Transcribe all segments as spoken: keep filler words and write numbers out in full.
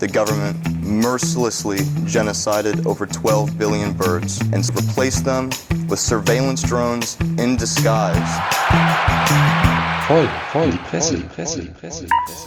government mercilessly genocided over twelve billion birds and replaced them with surveillance drones in disguise. Voll, voll, die Presse, die Presse, die Presse, die Presse.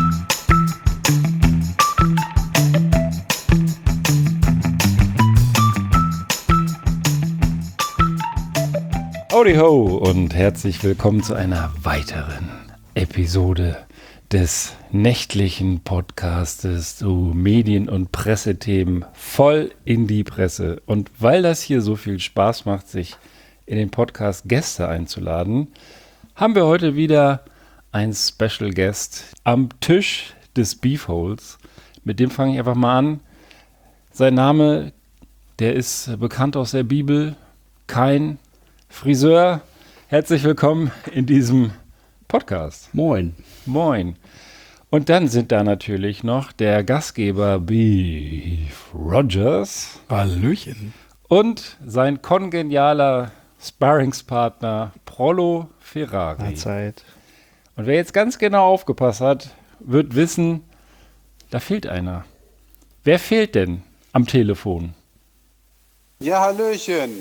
Howdy ho und herzlich willkommen zu einer weiteren Episode des nächtlichen Podcastes zu Medien- und Pressethemen voll in die Presse. Und weil das hier so viel Spaß macht, sich in den Podcast Gäste einzuladen, haben wir heute wieder einen Special Guest am Tisch des Beefholes. Mit dem fange ich einfach mal an. Sein Name, der ist bekannt aus der Bibel, kein Friseur. Herzlich willkommen in diesem Podcast. Moin. Moin. Und dann sind da natürlich noch der Gastgeber Beef Rogers. Hallöchen. Und sein kongenialer Sparringspartner Prollo Ferrari. Mahlzeit. Und wer jetzt ganz genau aufgepasst hat, wird wissen, da fehlt einer. Wer fehlt denn am Telefon? Ja, Hallöchen.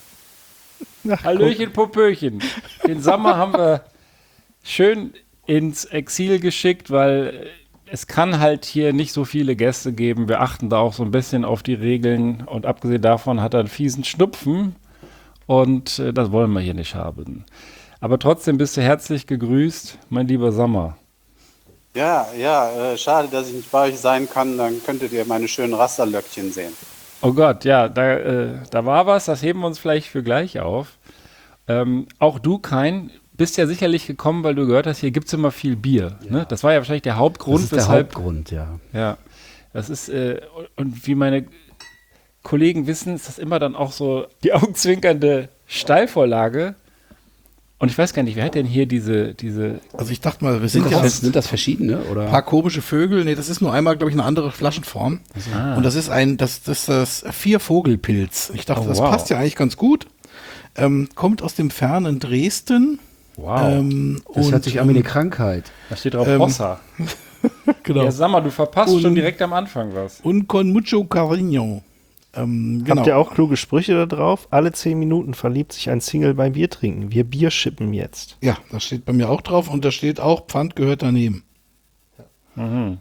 Ach, Hallöchen, Popöchen. Den Sommer haben wir schön ins Exil geschickt, weil es kann halt hier nicht so viele Gäste geben. Wir achten da auch so ein bisschen auf die Regeln und abgesehen davon hat er einen fiesen Schnupfen und äh, das wollen wir hier nicht haben. Aber trotzdem bist du herzlich gegrüßt, mein lieber Sommer. Ja, ja, äh, schade, dass ich nicht bei euch sein kann. Dann könntet ihr meine schönen Rasterlöckchen sehen. Oh Gott, ja, da, äh, da war was, das heben wir uns vielleicht für gleich auf. Ähm, auch du, Kein, bist ja sicherlich gekommen, weil du gehört hast, hier gibt es immer viel Bier. Ja. Ne? Das war ja wahrscheinlich der Hauptgrund. Das ist der weshalb, Hauptgrund, ja. Ja, das ist, äh, und wie meine Kollegen wissen, ist das immer dann auch so die augenzwinkernde Steilvorlage. Und ich weiß gar nicht, wer hat denn hier diese, diese... Also ich dachte mal, wir Sind, sind das, ja sind das verschiedene? Oder? ein paar komische Vögel. Nee, das ist nur einmal, glaube ich, eine andere Flaschenform. Ah. Und das ist ein, das, das ist das Viervogelpilz. Ich dachte, Oh, das wow. passt ja eigentlich ganz gut. Ähm, kommt aus dem fernen Dresden. Wow, Ähm, Das und, hört sich an wie eine Krankheit. da steht drauf ähm, Hossa. genau. Ja, sag mal, du verpasst Und- schon direkt am Anfang was. Und con mucho cariño. Ähm, genau. Habt ihr auch kluge Sprüche da drauf? Alle zehn Minuten verliebt sich ein Single beim Biertrinken. Wir Bier schippen jetzt. Ja, das steht bei mir auch drauf. Und da steht auch, Pfand gehört daneben. Mhm.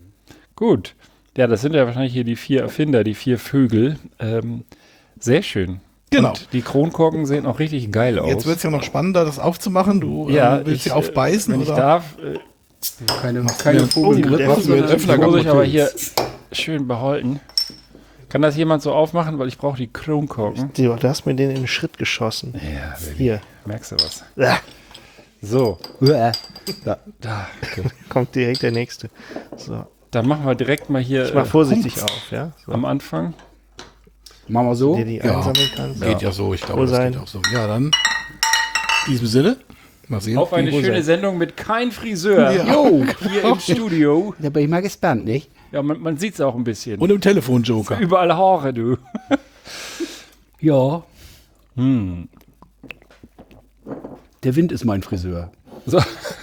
Gut. Ja, das sind ja wahrscheinlich hier die vier Erfinder, die vier Vögel. Ähm, sehr schön. Genau. Und die Kronkorken sehen auch richtig geil aus. Jetzt wird es ja noch spannender, das aufzumachen. Du ja, ähm, willst ich, sie aufbeißen, wenn oder? ich darf, äh, Keine, keine Ja. Vogelgrippe. Oh, der sondern- Öffner muss kaputt. ich aber hier schön behalten. Kann das jemand so aufmachen, weil ich brauche die Kronkorken? Du hast mir den in den Schritt geschossen. Ja, Baby. Hier. Merkst du was? Ah, So, Uäh. Da. da. kommt direkt der nächste. So. Dann machen wir direkt mal hier Ich mach äh, vorsichtig auf, ja? So. am Anfang. Machen wir so. Der die Ja. einsammeln kann. Geht ja so, ich glaube, Wo das sein? geht auch so. Ja, dann in diesem Sinne. Mal sehen. Auf eine Wo schöne sein? Sendung mit kein Friseur. Ja. Jo, hier im Studio. Da bin ich mal gespannt, nicht? Ja, man, man sieht es auch ein bisschen. Und im Telefonjoker. Überall Haare, du. Ja. Hm. Der Wind ist mein Friseur. So.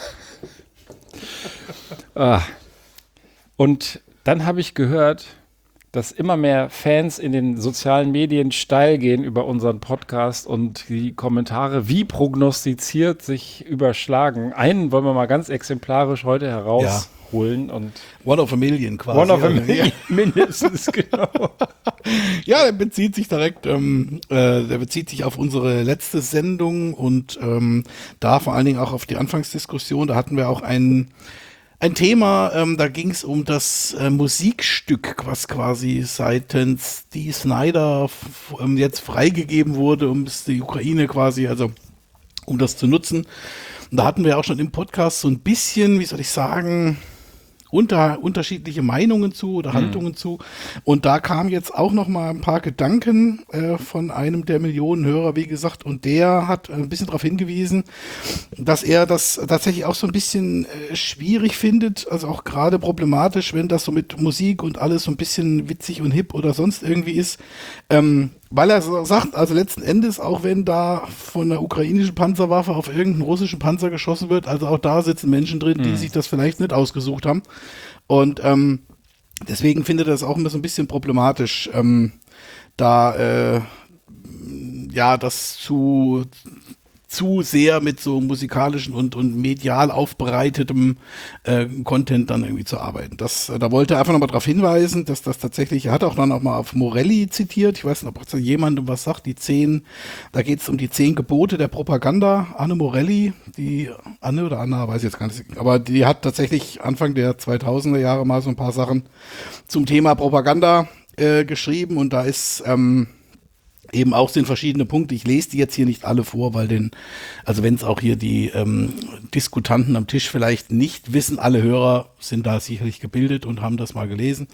ah. Und dann habe ich gehört, dass immer mehr Fans in den sozialen Medien steil gehen über unseren Podcast und die Kommentare, wie prognostiziert, sich überschlagen. Einen wollen wir mal ganz exemplarisch heute herausholen. Und One of a Million quasi. One of a Also, Million mindestens, genau. Ja, der bezieht sich direkt, ähm, äh, der bezieht sich auf unsere letzte Sendung und ähm, da vor allen Dingen auch auf die Anfangsdiskussion. Da hatten wir auch ein, ein Thema, ähm, da ging es um das äh, Musikstück, was quasi seitens Dee Snider f- ähm, jetzt freigegeben wurde, um es die Ukraine quasi, also um das zu nutzen. Und da hatten wir auch schon im Podcast so ein bisschen, wie soll ich sagen, unter, unterschiedliche Meinungen zu oder Haltungen zu. Und da kamen jetzt auch noch mal ein paar Gedanken äh, von einem der Millionen Hörer, wie gesagt, und der hat ein bisschen darauf hingewiesen, dass er das tatsächlich auch so ein bisschen äh, schwierig findet, also auch gerade problematisch, wenn das so mit Musik und alles so ein bisschen witzig und hip oder sonst irgendwie ist. Ähm, Weil er so sagt, also letzten Endes, auch wenn da von einer ukrainischen Panzerwaffe auf irgendeinen russischen Panzer geschossen wird, also auch da sitzen Menschen drin, die Mhm. sich das vielleicht nicht ausgesucht haben. Und ähm, deswegen finde ich das auch immer so ein bisschen problematisch, ähm, da äh, ja das zu zu sehr mit so musikalischen und, und medial aufbereitetem äh, Content dann irgendwie zu arbeiten. Das, äh, da wollte er einfach nochmal darauf hinweisen, dass das tatsächlich, er hat auch dann auch mal auf Morelli zitiert, ich weiß nicht, ob jemandem was sagt, die zehn, da geht es um die zehn Gebote der Propaganda, Anne Morelli, die, Anne oder Anna, weiß ich jetzt gar nicht, aber die hat tatsächlich Anfang der zweitausender Jahre mal so ein paar Sachen zum Thema Propaganda äh, geschrieben und da ist, ähm, eben auch sind verschiedene Punkte. Ich lese die jetzt hier nicht alle vor, weil den, also wenn es auch hier die ähm, Diskutanten am Tisch vielleicht nicht wissen, alle Hörer sind da sicherlich gebildet und haben das mal gelesen.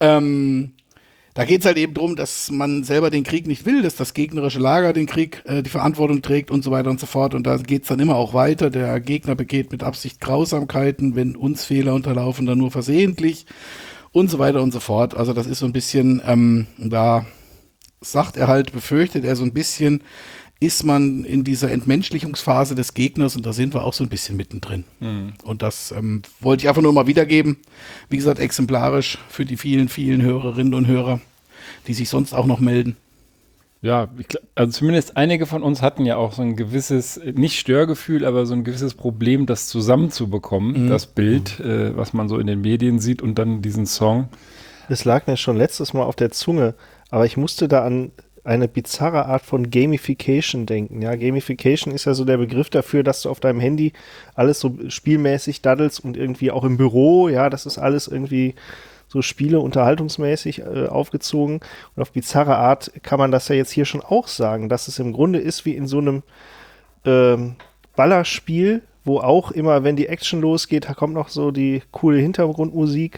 Ähm, da geht es halt eben darum, dass man selber den Krieg nicht will, dass das gegnerische Lager den Krieg, äh, die Verantwortung trägt und so weiter und so fort. Und da geht es dann immer auch weiter. Der Gegner begeht mit Absicht Grausamkeiten, wenn uns Fehler unterlaufen, dann nur versehentlich und so weiter und so fort. Also das ist so ein bisschen, ähm, da sagt er halt, befürchtet er so ein bisschen, ist man in dieser Entmenschlichungsphase des Gegners und da sind wir auch so ein bisschen mittendrin. Mhm. Und das ähm, wollte ich einfach nur mal wiedergeben. Wie gesagt, exemplarisch für die vielen, vielen Hörerinnen und Hörer, die sich sonst auch noch melden. Ja, ich, also zumindest einige von uns hatten ja auch so ein gewisses, nicht Störgefühl, aber so ein gewisses Problem, das zusammenzubekommen, mhm. das Bild, mhm. äh, was man so in den Medien sieht und dann diesen Song. Das lag mir schon letztes Mal auf der Zunge. Aber ich musste da an eine bizarre Art von Gamification denken. Ja, Gamification ist ja so der Begriff dafür, dass du auf deinem Handy alles so spielmäßig daddelst und irgendwie auch im Büro, ja, das ist alles irgendwie so Spiele unterhaltungsmäßig äh, aufgezogen. Und auf bizarre Art kann man das ja jetzt hier schon auch sagen, dass es im Grunde ist wie in so einem ähm, Ballerspiel, wo auch immer, wenn die Action losgeht, da kommt noch so die coole Hintergrundmusik.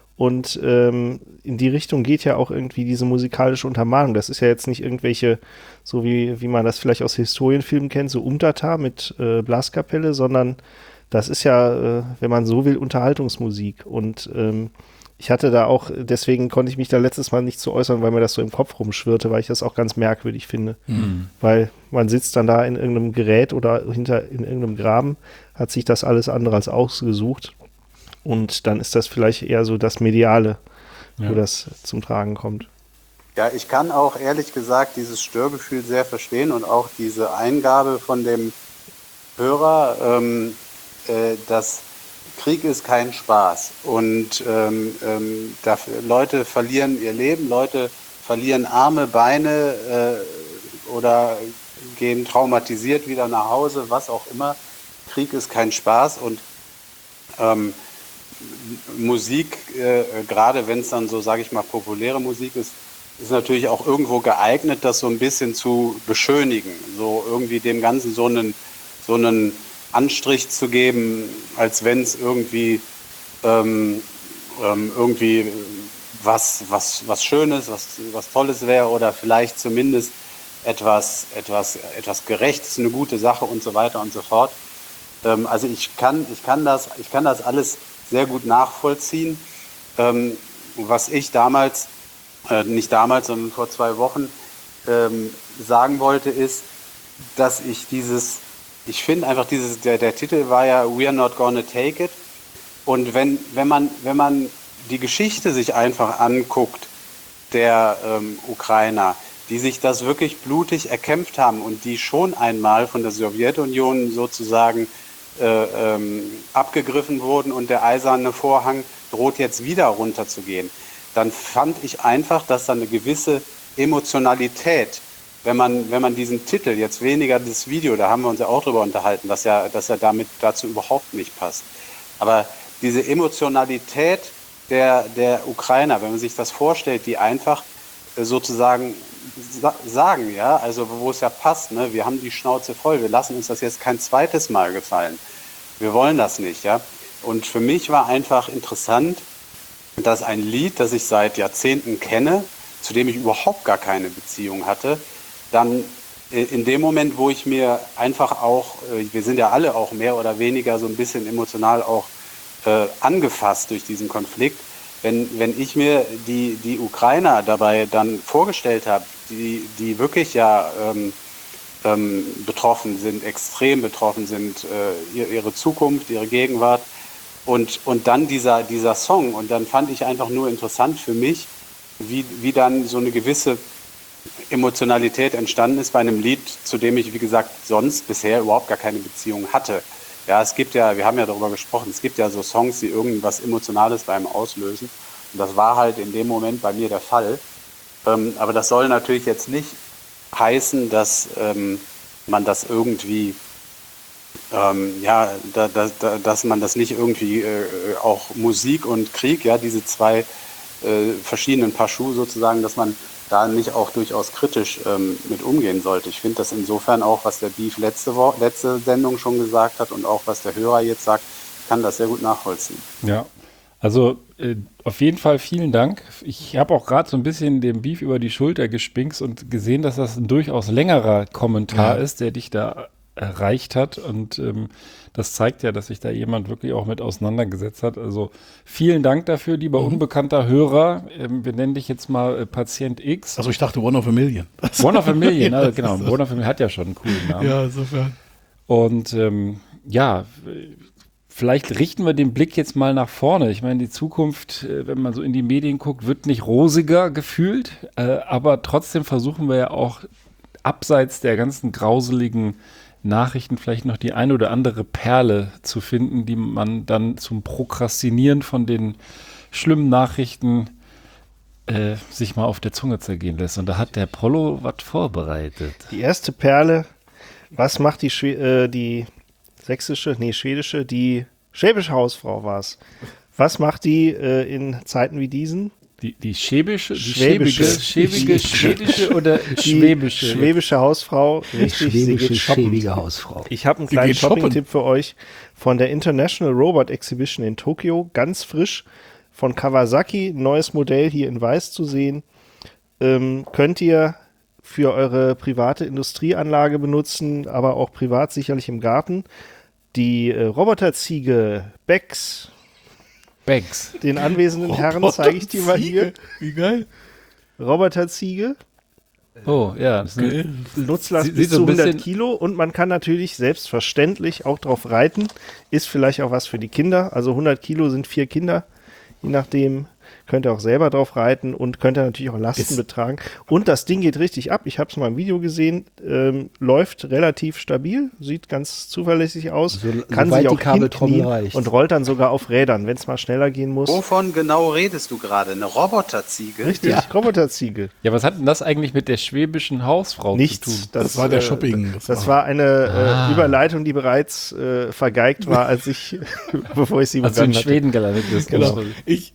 Und ähm, in die Richtung geht ja auch irgendwie diese musikalische Untermalung. Das ist ja jetzt nicht irgendwelche, so wie, wie man das vielleicht aus Historienfilmen kennt, so Umtata mit äh, Blaskapelle, sondern das ist ja, äh, wenn man so will, Unterhaltungsmusik. Und ähm, ich hatte da auch, deswegen konnte ich mich da letztes Mal nicht zu äußern, weil mir das so im Kopf rumschwirrte, weil ich das auch ganz merkwürdig finde. Mhm. Weil man sitzt dann da in irgendeinem Gerät oder hinter in irgendeinem Graben, hat sich das alles andere als ausgesucht. Und dann ist das vielleicht eher so das Mediale, ja. wo das zum Tragen kommt. Ja, ich kann auch ehrlich gesagt dieses Störgefühl sehr verstehen und auch diese Eingabe von dem Hörer, ähm, äh, dass Krieg ist kein Spaß und ähm, ähm, dafür, Leute verlieren ihr Leben, Leute verlieren Arme, Beine äh, oder gehen traumatisiert wieder nach Hause, was auch immer. Krieg ist kein Spaß und ähm, Musik, äh, gerade wenn es dann so, sage ich mal, populäre Musik ist, ist natürlich auch irgendwo geeignet, das so ein bisschen zu beschönigen, so irgendwie dem Ganzen so einen, so einen Anstrich zu geben, als wenn es irgendwie, ähm, ähm, irgendwie was, was, was Schönes, was, was Tolles wäre oder vielleicht zumindest etwas, etwas, etwas Gerechtes, eine gute Sache und so weiter und so fort. Ähm, also ich kann, ich kann das, ich kann das alles sehr gut nachvollziehen. Ähm, was ich damals, äh, nicht damals, sondern vor zwei Wochen ähm, sagen wollte, ist, dass ich dieses, ich finde einfach dieses, der, der Titel war ja We are not gonna take it. Und wenn, wenn man, wenn man die Geschichte sich einfach anguckt, der ähm, Ukrainer, die sich das wirklich blutig erkämpft haben und die schon einmal von der Sowjetunion sozusagen Äh, ähm, abgegriffen wurden und der eiserne Vorhang droht jetzt wieder runterzugehen, dann fand ich einfach, dass da eine gewisse Emotionalität, wenn man, wenn man diesen Titel, jetzt weniger das Video, da haben wir uns ja auch drüber unterhalten, dass ja, dass er damit dazu überhaupt nicht passt. Aber diese Emotionalität der, der Ukrainer, wenn man sich das vorstellt, die einfach äh, sozusagen sa- sagen, ja, also wo es ja passt, ne, wir haben die Schnauze voll, wir lassen uns das jetzt kein zweites Mal gefallen. Wir wollen das nicht, ja. Und für mich war einfach interessant, dass ein Lied, das ich seit Jahrzehnten kenne, zu dem ich überhaupt gar keine Beziehung hatte, dann in dem Moment, wo ich mir einfach auch, wir sind ja alle auch mehr oder weniger so ein bisschen emotional auch äh, angefasst durch diesen Konflikt, wenn, wenn ich mir die, die Ukrainer dabei dann vorgestellt habe, die, die wirklich ja ähm, ähm, betroffen sind, extrem betroffen sind, äh, ihre Zukunft, ihre Gegenwart Und, und dann dieser, dieser Song. Und dann fand ich einfach nur interessant für mich, wie, wie dann so eine gewisse Emotionalität entstanden ist bei einem Lied, zu dem ich, wie gesagt, sonst bisher überhaupt gar keine Beziehung hatte. Ja, es gibt ja, wir haben ja darüber gesprochen, es gibt ja so Songs, die irgendwas Emotionales bei einem auslösen. Und das war halt in dem Moment bei mir der Fall. Ähm, aber das soll natürlich jetzt nicht heißen, dass ähm, man das irgendwie Ähm, ja, da, da, da, dass man das nicht irgendwie äh, auch Musik und Krieg, ja, diese zwei äh, verschiedenen Paar Schuhe sozusagen, dass man da nicht auch durchaus kritisch ähm, mit umgehen sollte. Ich finde das insofern auch, was der Beef letzte, Wo- letzte Sendung schon gesagt hat und auch was der Hörer jetzt sagt, kann das sehr gut nachvollziehen. Ja, also äh, auf jeden Fall vielen Dank. Ich habe auch gerade so ein bisschen dem Beef über die Schulter gespinkst und gesehen, dass das ein durchaus längerer Kommentar Ja. ist, der dich da erreicht hat. Und ähm, das zeigt ja, dass sich da jemand wirklich auch mit auseinandergesetzt hat. Also vielen Dank dafür, lieber unbekannter Hörer. Ähm, wir nennen dich jetzt mal äh, Patient X. Also ich dachte One of a Million. One of a Million, Ja, also das genau. ist- One of a Million hat ja schon einen coolen Namen. Ja, insofern. Und ähm, ja, vielleicht richten wir den Blick jetzt mal nach vorne. Ich meine, die Zukunft, äh, wenn man so in die Medien guckt, wird nicht rosiger gefühlt, äh, aber trotzdem versuchen wir ja auch abseits der ganzen grauseligen Nachrichten vielleicht noch die eine oder andere Perle zu finden, die man dann zum Prokrastinieren von den schlimmen Nachrichten äh, sich mal auf der Zunge zergehen lässt. Und da hat der Prollo was vorbereitet. Die erste Perle, was macht die, Schwe äh, die sächsische, nee, schwedische, die schwäbische Hausfrau war's. Was macht die äh, in Zeiten wie diesen? Die, die schäbische, die Schwäbische. schäbige, schäbige, schwedische oder Die schwäbische? schwäbische Hausfrau, richtig, sie Schwäbische, geht shoppen. schäbige Hausfrau. Ich habe einen Die kleinen geht shoppen. Shopping-Tipp für euch von der International Robot Exhibition in Tokio, ganz frisch von Kawasaki, neues Modell hier in weiß zu sehen. Ähm, könnt ihr für eure private Industrieanlage benutzen, aber auch privat sicherlich im Garten. Die äh, Roboterziege Bex, Bags. den anwesenden Herren zeige ich dir mal hier. Wie geil. Roboterziege, Oh, ja. Das Okay. ist Nutzlast Sie- bis sieht so zu ein hundert bisschen- Kilo und man kann natürlich selbstverständlich auch drauf reiten. Ist vielleicht auch was für die Kinder. Also hundert Kilo sind vier Kinder, je nachdem. Könnt ihr auch selber drauf reiten und könnt ihr natürlich auch Lasten Ist- betragen. Und das Ding geht richtig ab. Ich habe es mal im Video gesehen. Ähm, läuft relativ stabil, sieht ganz zuverlässig aus. So- kann soweit sich die auch Kabeltrommel hinknien reicht. und rollt dann sogar auf Rädern, wenn es mal schneller gehen muss. Wovon genau redest du gerade? Eine Roboterziege? Richtig, Roboterziege. ja, was hat denn das eigentlich mit der schwäbischen Hausfrau Nichts. zu tun? Das war der äh, Shopping. Das, Das das war- war eine Ah. äh, Überleitung, die bereits äh, vergeigt war, als ich, bevor ich sie Als du in begangen hatte. Schweden gelandet bist. Genau. Ich,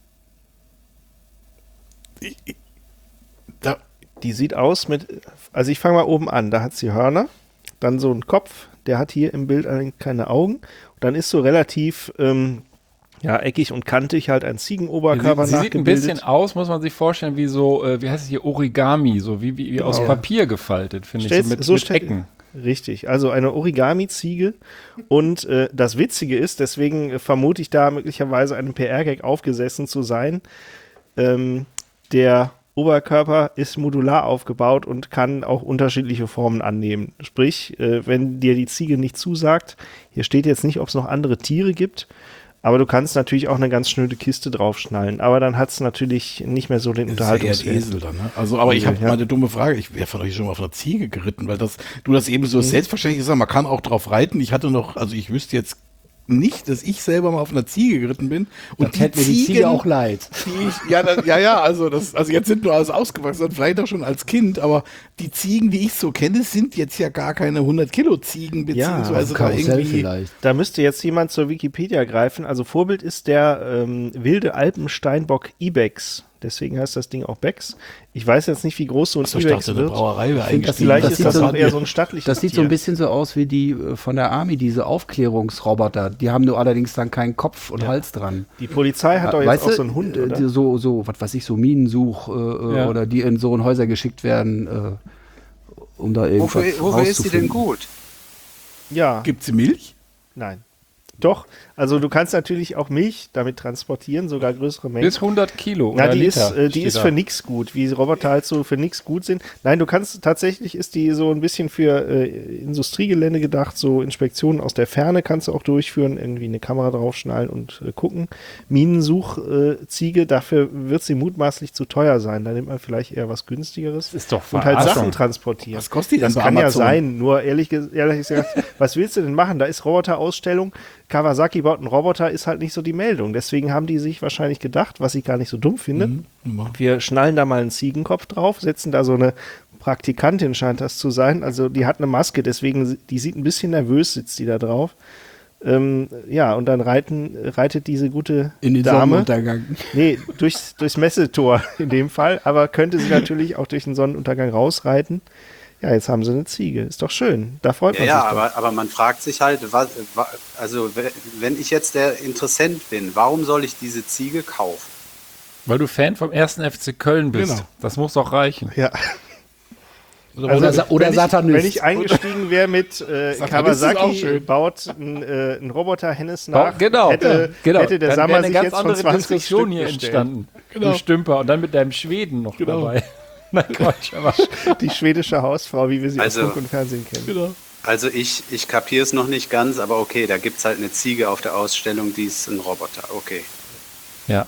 ich, ich da, Die sieht aus mit, also ich fange mal oben an, da hat sie Hörner, dann so einen Kopf, der hat hier im Bild allerdings keine Augen. Und dann ist so relativ ähm, ja, eckig und kantig halt ein Ziegenoberkörper Sie, sie sieht ein nachgebildet. bisschen aus, muss man sich vorstellen, wie so, äh, wie heißt es hier, Origami, so wie, wie, wie aus Ja. Papier gefaltet, finde ich, Stellst- so mit, so mit stell- Ecken. Richtig, also eine Origami-Ziege. Und äh, das Witzige ist, deswegen äh, vermute ich da möglicherweise einem P R-Gag aufgesessen zu sein, ähm, der Oberkörper ist modular aufgebaut und kann auch unterschiedliche Formen annehmen. Sprich, äh, wenn dir die Ziege nicht zusagt, hier steht jetzt nicht, ob es noch andere Tiere gibt, aber du kannst natürlich auch eine ganz schnöde Kiste draufschnallen. Aber dann hat es natürlich nicht mehr so den das ist ja eher ein Unterhaltungswert. Esel dann, ne? Also, aber ich habe Ja. mal eine dumme Frage. Ich wäre von euch schon mal auf einer Ziege geritten, weil das, du das eben so Mhm. selbstverständlich gesagt hast, man kann auch drauf reiten. Ich hatte noch, also ich wüsste jetzt nicht, dass ich selber mal auf einer Ziege geritten bin. Und Und hätte mir die Ziege auch leid. Die ich, ja, das, ja, ja, also das, also jetzt sind nur alles ausgewachsen, vielleicht auch schon als Kind, aber die Ziegen, die ich so kenne, sind jetzt ja gar keine hundert Kilo Ziegen, beziehungsweise da Karussell irgendwie. vielleicht. Da müsste jetzt jemand zur Wikipedia greifen. Also Vorbild ist der ähm, wilde Alpensteinbock Ibex. Deswegen heißt das Ding auch Bex. Ich weiß jetzt nicht, wie groß so ein Achso, ich Ibex dachte, eine wird. Brauerei wäre finde, eingestiegen. das Vielleicht Das ist sieht das so- auch eher so ein stattliches Das sieht so Tier. ein bisschen so aus wie die äh, von der Army, diese Aufklärungsroboter. Die haben nur allerdings dann keinen Kopf und Hals dran. Die Polizei hat doch jetzt Weißt auch du, so einen Hund, äh, oder? die so, so, was weiß ich, so Minensuch äh, äh, Ja. oder die in so in Häuser geschickt werden, äh, um da irgendwas Wofür, wofür ist sie denn rauszufinden. gut? Ja, Gibt sie Milch? nein. Doch, also du kannst natürlich auch Milch damit transportieren, sogar größere Mengen. Bis hundert Kilo Na, oder die Liter. ist, äh, die steht ist da. für nix gut, wie Roboter halt so für nix gut sind. Nein, du kannst, tatsächlich ist die so ein bisschen für äh, Industriegelände gedacht, so Inspektionen aus der Ferne kannst du auch durchführen, irgendwie eine Kamera draufschnallen und äh, gucken. Minensuchziege, äh, dafür wird sie mutmaßlich zu teuer sein, da nimmt man vielleicht eher was günstigeres. Ist doch Und halt Verarschung. Sachen transportieren. Was kostet die denn Das bei kann ja Amazon? sein, nur ehrlich, ges- ehrlich gesagt, was willst du denn machen? Da ist Roboterausstellung, Kawasaki baut einen Roboter, ist halt nicht so die Meldung. Deswegen haben die sich wahrscheinlich gedacht, was ich gar nicht so dumm finde, Mhm. wir schnallen da mal einen Ziegenkopf drauf, setzen da so eine Praktikantin, scheint das zu sein, also die hat eine Maske, deswegen, die sieht ein bisschen nervös, sitzt die da drauf. Ähm, ja, und dann reiten, reitet diese gute In den Dame, Sonnenuntergang. nee, durchs, durchs Messetor in dem Fall, aber könnte sie natürlich auch durch den Sonnenuntergang rausreiten. Ja, jetzt haben sie eine Ziege. Ist doch schön. Da freut Ja, man ja, sich doch. aber, aber man fragt sich halt, was, wa- also we- wenn ich jetzt der Interessent bin, warum soll ich diese Ziege kaufen? Weil du Fan vom ersten F C Köln bist. Genau. Das muss doch reichen. Ja. Oder, Sa- oder wenn ich, Satanist. Wenn ich eingestiegen wäre mit äh, Satanist ist auch Kawasaki schön. baut einen äh, ein Roboter Hennes Bau- nach, genau, hätte, genau. hätte der Dann Sammer wäre eine sich ganz jetzt von andere zwanzig Diskussion Stück hier bestellt. entstanden. Genau. Du Stümper. Und dann mit deinem Schweden noch Genau. dabei. Nein, Quatsch, aber Die schwedische Hausfrau, wie wir sie Also- aus Funk und Fernsehen kennen. Genau. Also ich, ich kapiere es noch nicht ganz, aber okay, da gibt es halt eine Ziege auf der Ausstellung, die ist ein Roboter, okay. ja.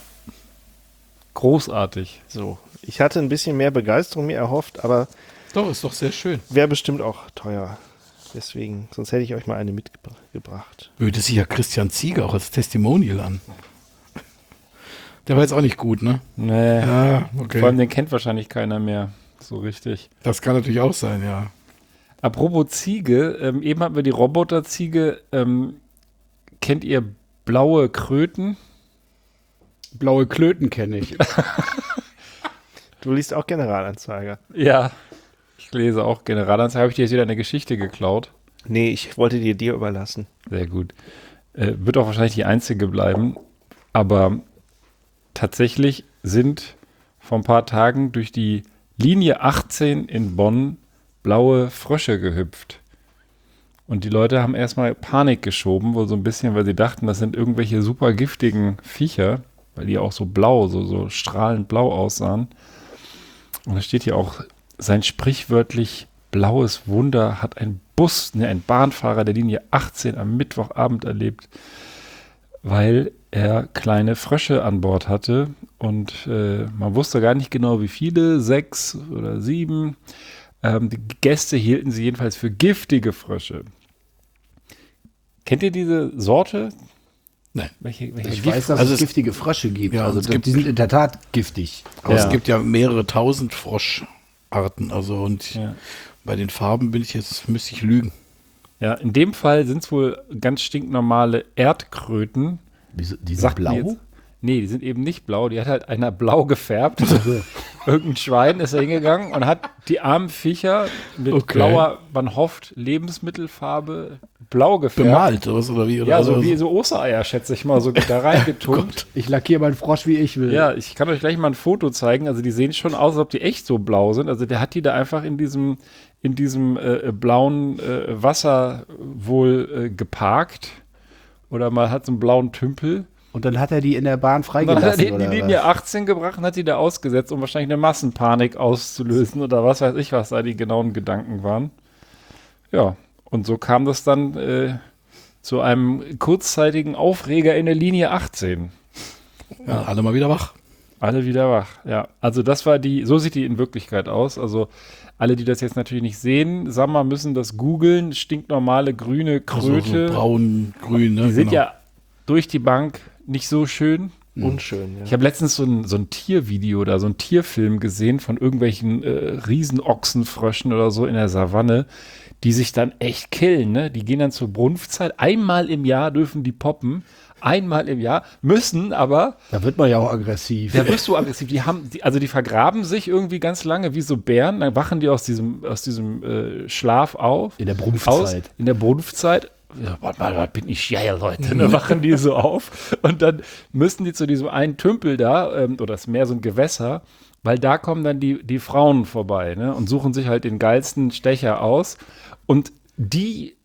Großartig. So, ich hatte ein bisschen mehr Begeisterung mir erhofft, aber Doch, ist doch sehr schön. wäre bestimmt auch teuer. Deswegen, sonst hätte ich euch mal eine mitgebracht. Böte sich ja Christian Ziege auch als Testimonial an. Der war jetzt auch nicht gut, ne? Nee. Ja, okay. Vor allem, den kennt wahrscheinlich keiner mehr so richtig. Das kann natürlich auch sein, ja. Apropos Ziege, ähm, eben hatten wir die Roboterziege. Ähm, kennt ihr blaue Kröten? Blaue Klöten kenne ich. Du liest auch Generalanzeiger. Ja. Ich lese auch Generalanzeige. Habe ich dir jetzt wieder eine Geschichte geklaut? Nee, ich wollte dir dir überlassen. Sehr gut. Äh, wird auch wahrscheinlich die einzige bleiben. Aber tatsächlich sind vor ein paar Tagen durch die Linie achtzehn in Bonn blaue Frösche gehüpft. Und die Leute haben erstmal Panik geschoben, wohl so ein bisschen, weil sie dachten, das sind irgendwelche super giftigen Viecher, weil die auch so blau, so, so strahlend blau aussahen. Und da steht hier auch, sein sprichwörtlich blaues Wunder hat ein Bus, ne, ein Bahnfahrer der Linie achtzehn am Mittwochabend erlebt, weil er kleine Frösche an Bord hatte und äh, man wusste gar nicht genau, wie viele, sechs oder sieben. Ähm, die Gäste hielten sie jedenfalls für giftige Frösche. Kennt ihr diese Sorte? Nein. Welche, welche Ich Gift- weiß, dass Also es es- giftige Frösche gibt. Ja, also es die gibt- die sind in der Tat giftig. Aber Ja. es gibt ja mehrere tausend Froscharten. Also und Ja. bei den Farben bin ich jetzt, müsste ich lügen. Ja, in dem Fall sind es wohl ganz stinknormale Erdkröten. Wieso, die sind Sagt mir blau? Jetzt, nee, die sind eben nicht blau. Die hat halt einer blau gefärbt. Irgendein Schwein ist da hingegangen und hat die armen Viecher mit Okay. blauer, man hofft, Lebensmittelfarbe blau gefärbt. Bemalt oder was oder wie? Oder Ja, so oder wie so Ostereier, schätze ich mal, so da reingetunkt. Ich lackiere meinen Frosch, wie ich will. Ja, ich kann euch gleich mal ein Foto zeigen. Also die sehen schon aus, als ob die echt so blau sind. Also der hat die da einfach in diesem, in diesem äh, blauen äh, Wasser wohl äh, geparkt. Oder mal hat so einen blauen Tümpel. Und dann hat er die in der Bahn Und dann freigelassen. hat er die in die oder Linie was? achtzehn gebracht und hat die da ausgesetzt, um wahrscheinlich eine Massenpanik auszulösen oder was weiß ich, was da die genauen Gedanken waren. Ja, und so kam das dann äh, zu einem kurzzeitigen Aufreger in der Linie achtzehn. ja, alle mal wieder wach. Alle wieder wach, ja. Also das war die, so sieht die in Wirklichkeit aus. Also alle, die das jetzt natürlich nicht sehen, sagen wir mal, müssen das googeln. Stinknormale grüne Also Kröte. so braun, grün, ne? die sind Genau. ja durch die Bank nicht so schön. Unschön, ja. Ich habe letztens so ein, so ein Tiervideo oder so ein Tierfilm gesehen von irgendwelchen äh, Riesenochsenfröschen oder so in der Savanne, die sich dann echt killen. Ne? Die gehen dann zur Brunftzeit. Einmal im Jahr dürfen die poppen. Einmal im Jahr. Müssen aber, Da wird man ja auch aggressiv. da wirst du aggressiv. Die haben, die, also die vergraben sich irgendwie ganz lange wie so Bären. Dann wachen die aus diesem, aus diesem äh, Schlaf auf. In der Aus, Brunftzeit. in der Brunftzeit. Ja, warte mal, da bin ich geil, Leute. Dann wachen die so auf und dann müssen die zu diesem einen Tümpel da, ähm, oder es ist mehr so ein Gewässer, weil da kommen dann die, die Frauen vorbei, ne, und suchen sich halt den geilsten Stecher aus. Und die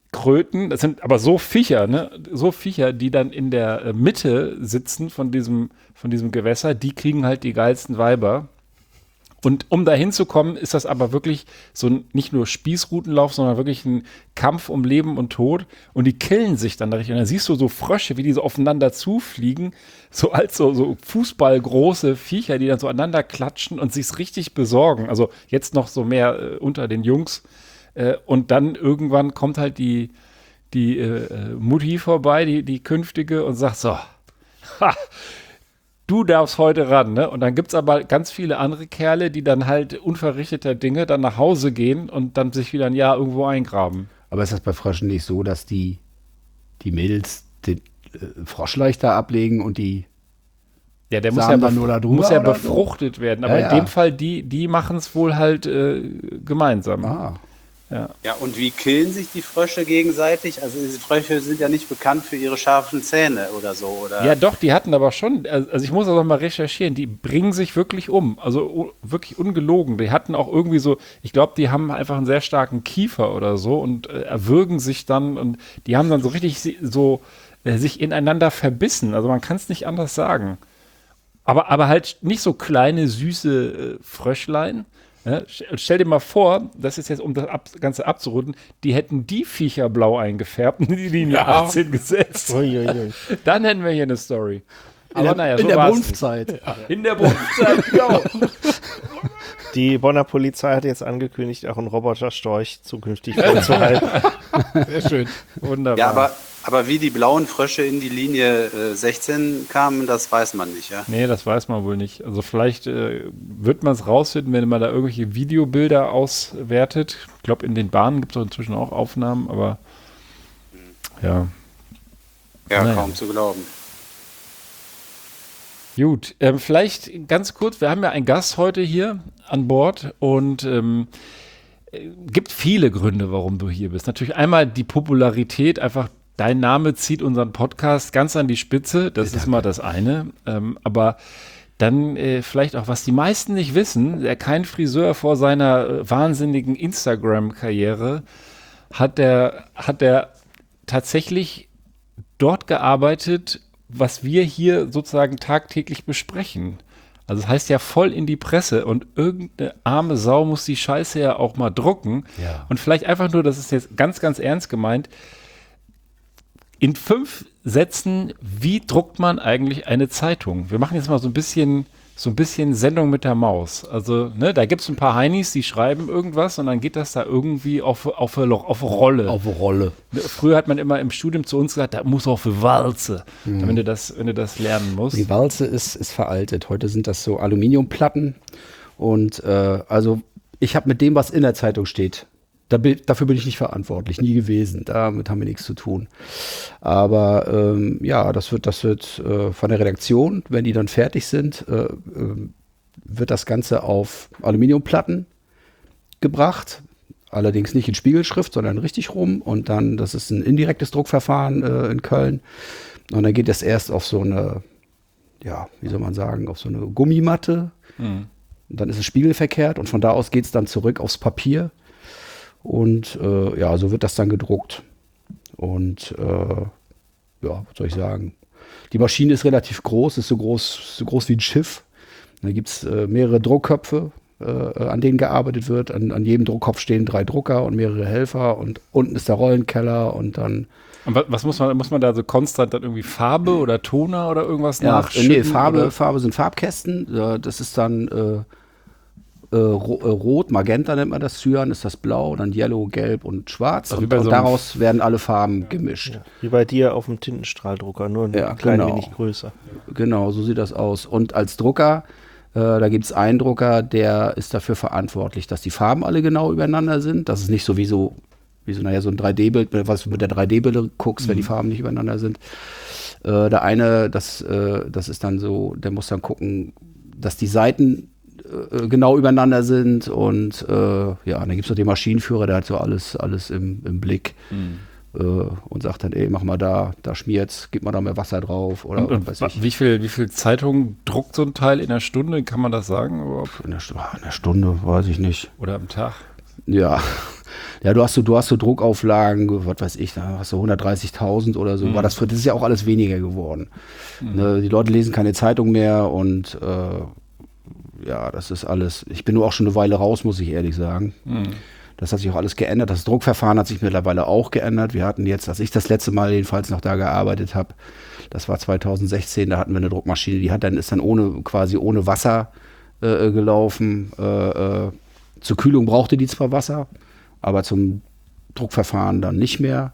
Kröten, das sind aber so Viecher, ne? So Viecher, die dann in der äh, Mitte sitzen von diesem, von diesem Gewässer, die kriegen halt die geilsten Weiber. Und um da hinzukommen, ist das aber wirklich so ein, nicht nur Spießrutenlauf, sondern wirklich ein Kampf um Leben und Tod. Und die killen sich dann da richtig. Und dann siehst du so Frösche, wie die so aufeinander zufliegen, so als so, so fußballgroße Viecher, die dann so aneinander klatschen und sich's richtig besorgen. Also jetzt noch so mehr äh, unter den Jungs. Äh, und dann irgendwann kommt halt die, die äh, Mutti vorbei, die, die künftige, und sagt so, ha, du darfst heute ran, ne? Und dann gibt es aber ganz viele andere Kerle, die dann halt unverrichteter Dinge dann nach Hause gehen und dann sich wieder ein Jahr irgendwo eingraben. Aber ist das bei Fröschen nicht so, dass die, die Mädels den äh, Frosch leichter ablegen und die Ja, der muss Samen ja, dann bef- nur da drüber muss ja oder befruchtet so? werden. Aber Ja, in dem ja. Fall, die, die machen es wohl halt äh, gemeinsam. Ah, Ja, und wie killen sich die Frösche gegenseitig? Also diese Frösche sind ja nicht bekannt für ihre scharfen Zähne oder so, oder? Ja, doch, die hatten aber schon, also ich muss aber mal recherchieren, die bringen sich wirklich um, also u- wirklich ungelogen. Die hatten auch irgendwie so, ich glaube, die haben einfach einen sehr starken Kiefer oder so und äh, erwürgen sich dann und die haben dann so richtig si- so äh, sich ineinander verbissen. Also man kann es nicht anders sagen. Aber, aber halt nicht so kleine, süße äh, Fröschlein. Ja, st- stell dir mal vor, das ist jetzt, um das ab, Ganze abzurunden, die hätten die Viecher blau eingefärbt und in die Linie Ja. achtzehn gesetzt. Uiuiui. Dann hätten wir hier eine Story. in Aber der, naja, in so der war's Brunftzeit. nicht. In der Brunftzeit, genau. Die Bonner Polizei hat jetzt angekündigt, auch einen Roboterstorch zukünftig vorzuhalten. Sehr schön. Wunderbar. Ja, aber, aber wie die blauen Frösche in die Linie äh, sechzehn kamen, das weiß man nicht, ja? Nee, das weiß man wohl nicht. Also vielleicht äh, wird man es rausfinden, wenn man da irgendwelche Videobilder auswertet. Ich glaube, in den Bahnen gibt es inzwischen auch Aufnahmen, aber ja. Ja, Naja. kaum zu glauben. Gut, ähm, vielleicht ganz kurz, wir haben ja einen Gast heute hier an Bord und ähm, äh, gibt viele Gründe, warum du hier bist. Natürlich einmal die Popularität, einfach dein Name zieht unseren Podcast ganz an die Spitze, das ist mal das eine, ähm, aber dann äh, vielleicht auch, was die meisten nicht wissen, der kein Friseur vor seiner äh, wahnsinnigen Instagram-Karriere hat der, hat der tatsächlich dort gearbeitet, was wir hier sozusagen tagtäglich besprechen. Also das heißt ja voll in die Presse und irgendeine arme Sau muss die Scheiße ja auch mal drucken. Ja. Und vielleicht einfach nur, das ist jetzt ganz, ganz ernst gemeint, in fünf Sätzen, wie druckt man eigentlich eine Zeitung? Wir machen jetzt mal so ein bisschen, so ein bisschen Sendung mit der Maus. Also, ne, da gibt es ein paar Heinis, die schreiben irgendwas und dann geht das da irgendwie auf, auf, auf Rolle. Auf Rolle. Früher hat man immer im Studium zu uns gesagt, da muss auch für Walze, Mhm. wenn du das, wenn du das lernen musst. Die Walze ist, ist veraltet. Heute sind das so Aluminiumplatten. Und äh, also ich habe mit dem, was in der Zeitung steht, da bin, dafür bin ich nicht verantwortlich, nie gewesen. Damit haben wir nichts zu tun. Aber ähm, ja, das wird, das wird äh, von der Redaktion, wenn die dann fertig sind, äh, äh, wird das Ganze auf Aluminiumplatten gebracht. Allerdings nicht in Spiegelschrift, sondern richtig rum. Und dann, das ist ein indirektes Druckverfahren äh, in Köln. Und dann geht das erst auf so eine, ja, wie soll man sagen, auf so eine Gummimatte. Mhm. Und dann ist es spiegelverkehrt und von da aus geht es dann zurück aufs Papier. Und äh, ja, so wird das dann gedruckt. Und äh, ja, was soll ich sagen? Die Maschine ist relativ groß, ist so groß, so groß wie ein Schiff. Da gibt es äh, mehrere Druckköpfe, äh, an denen gearbeitet wird. An, an jedem Druckkopf stehen drei Drucker und mehrere Helfer. Und unten ist der Rollenkeller und dann Und was, was muss man, muss man da so konstant dann irgendwie Farbe oder Toner oder irgendwas Ja, nachschütten? nee, Farbe, oder? Farbe sind Farbkästen. Äh, Das ist dann äh, äh, ro äh, Rot, Magenta nennt man das, Cyan ist das Blau, dann Yellow, Gelb und Schwarz. Also wie und bei und so einem- daraus werden alle Farben gemischt. Wie bei dir auf dem Tintenstrahldrucker, nur ein Ja, klein genau. wenig größer. Genau, so sieht das aus. Und als Drucker, äh, da gibt es einen Drucker, der ist dafür verantwortlich, dass die Farben alle genau übereinander sind. Das ist nicht so wie so, wie so, naja, so ein drei D-Bild, was du mit der drei D-Brille guckst, wenn die Farben nicht übereinander sind. Äh, der eine, das, äh, das ist dann so, der muss dann gucken, dass die Seiten äh, genau übereinander sind. Und äh, ja, dann gibt es noch den Maschinenführer, der hat so alles, alles im, im Blick. Äh, und sagt dann, ey, mach mal da, da schmiert's, gib mal da mehr Wasser drauf oder Und, und weiß wa- ich. wie viel, wie viel Zeitung druckt so ein Teil in der Stunde? Kann man das sagen überhaupt? In der, Stu- in der Stunde, weiß ich nicht. Oder am Tag? Ja. Ja, du hast so, du hast so Druckauflagen, was weiß ich, da hast du hundertdreißigtausend oder so. Mhm. War das, das ist ja auch alles weniger geworden. Mhm. Ne, die Leute lesen keine Zeitung mehr und äh, ja, das ist alles. Ich bin nur auch schon eine Weile raus, muss ich ehrlich sagen. Mhm. Das hat sich auch alles geändert. Das Druckverfahren hat sich mittlerweile auch geändert. Wir hatten jetzt, als ich das letzte Mal jedenfalls noch da gearbeitet habe, das war zweitausendsechzehn, da hatten wir eine Druckmaschine, die hat dann ist dann ohne quasi ohne Wasser äh, gelaufen. Äh, äh, zur Kühlung brauchte die zwar Wasser, aber zum Druckverfahren dann nicht mehr.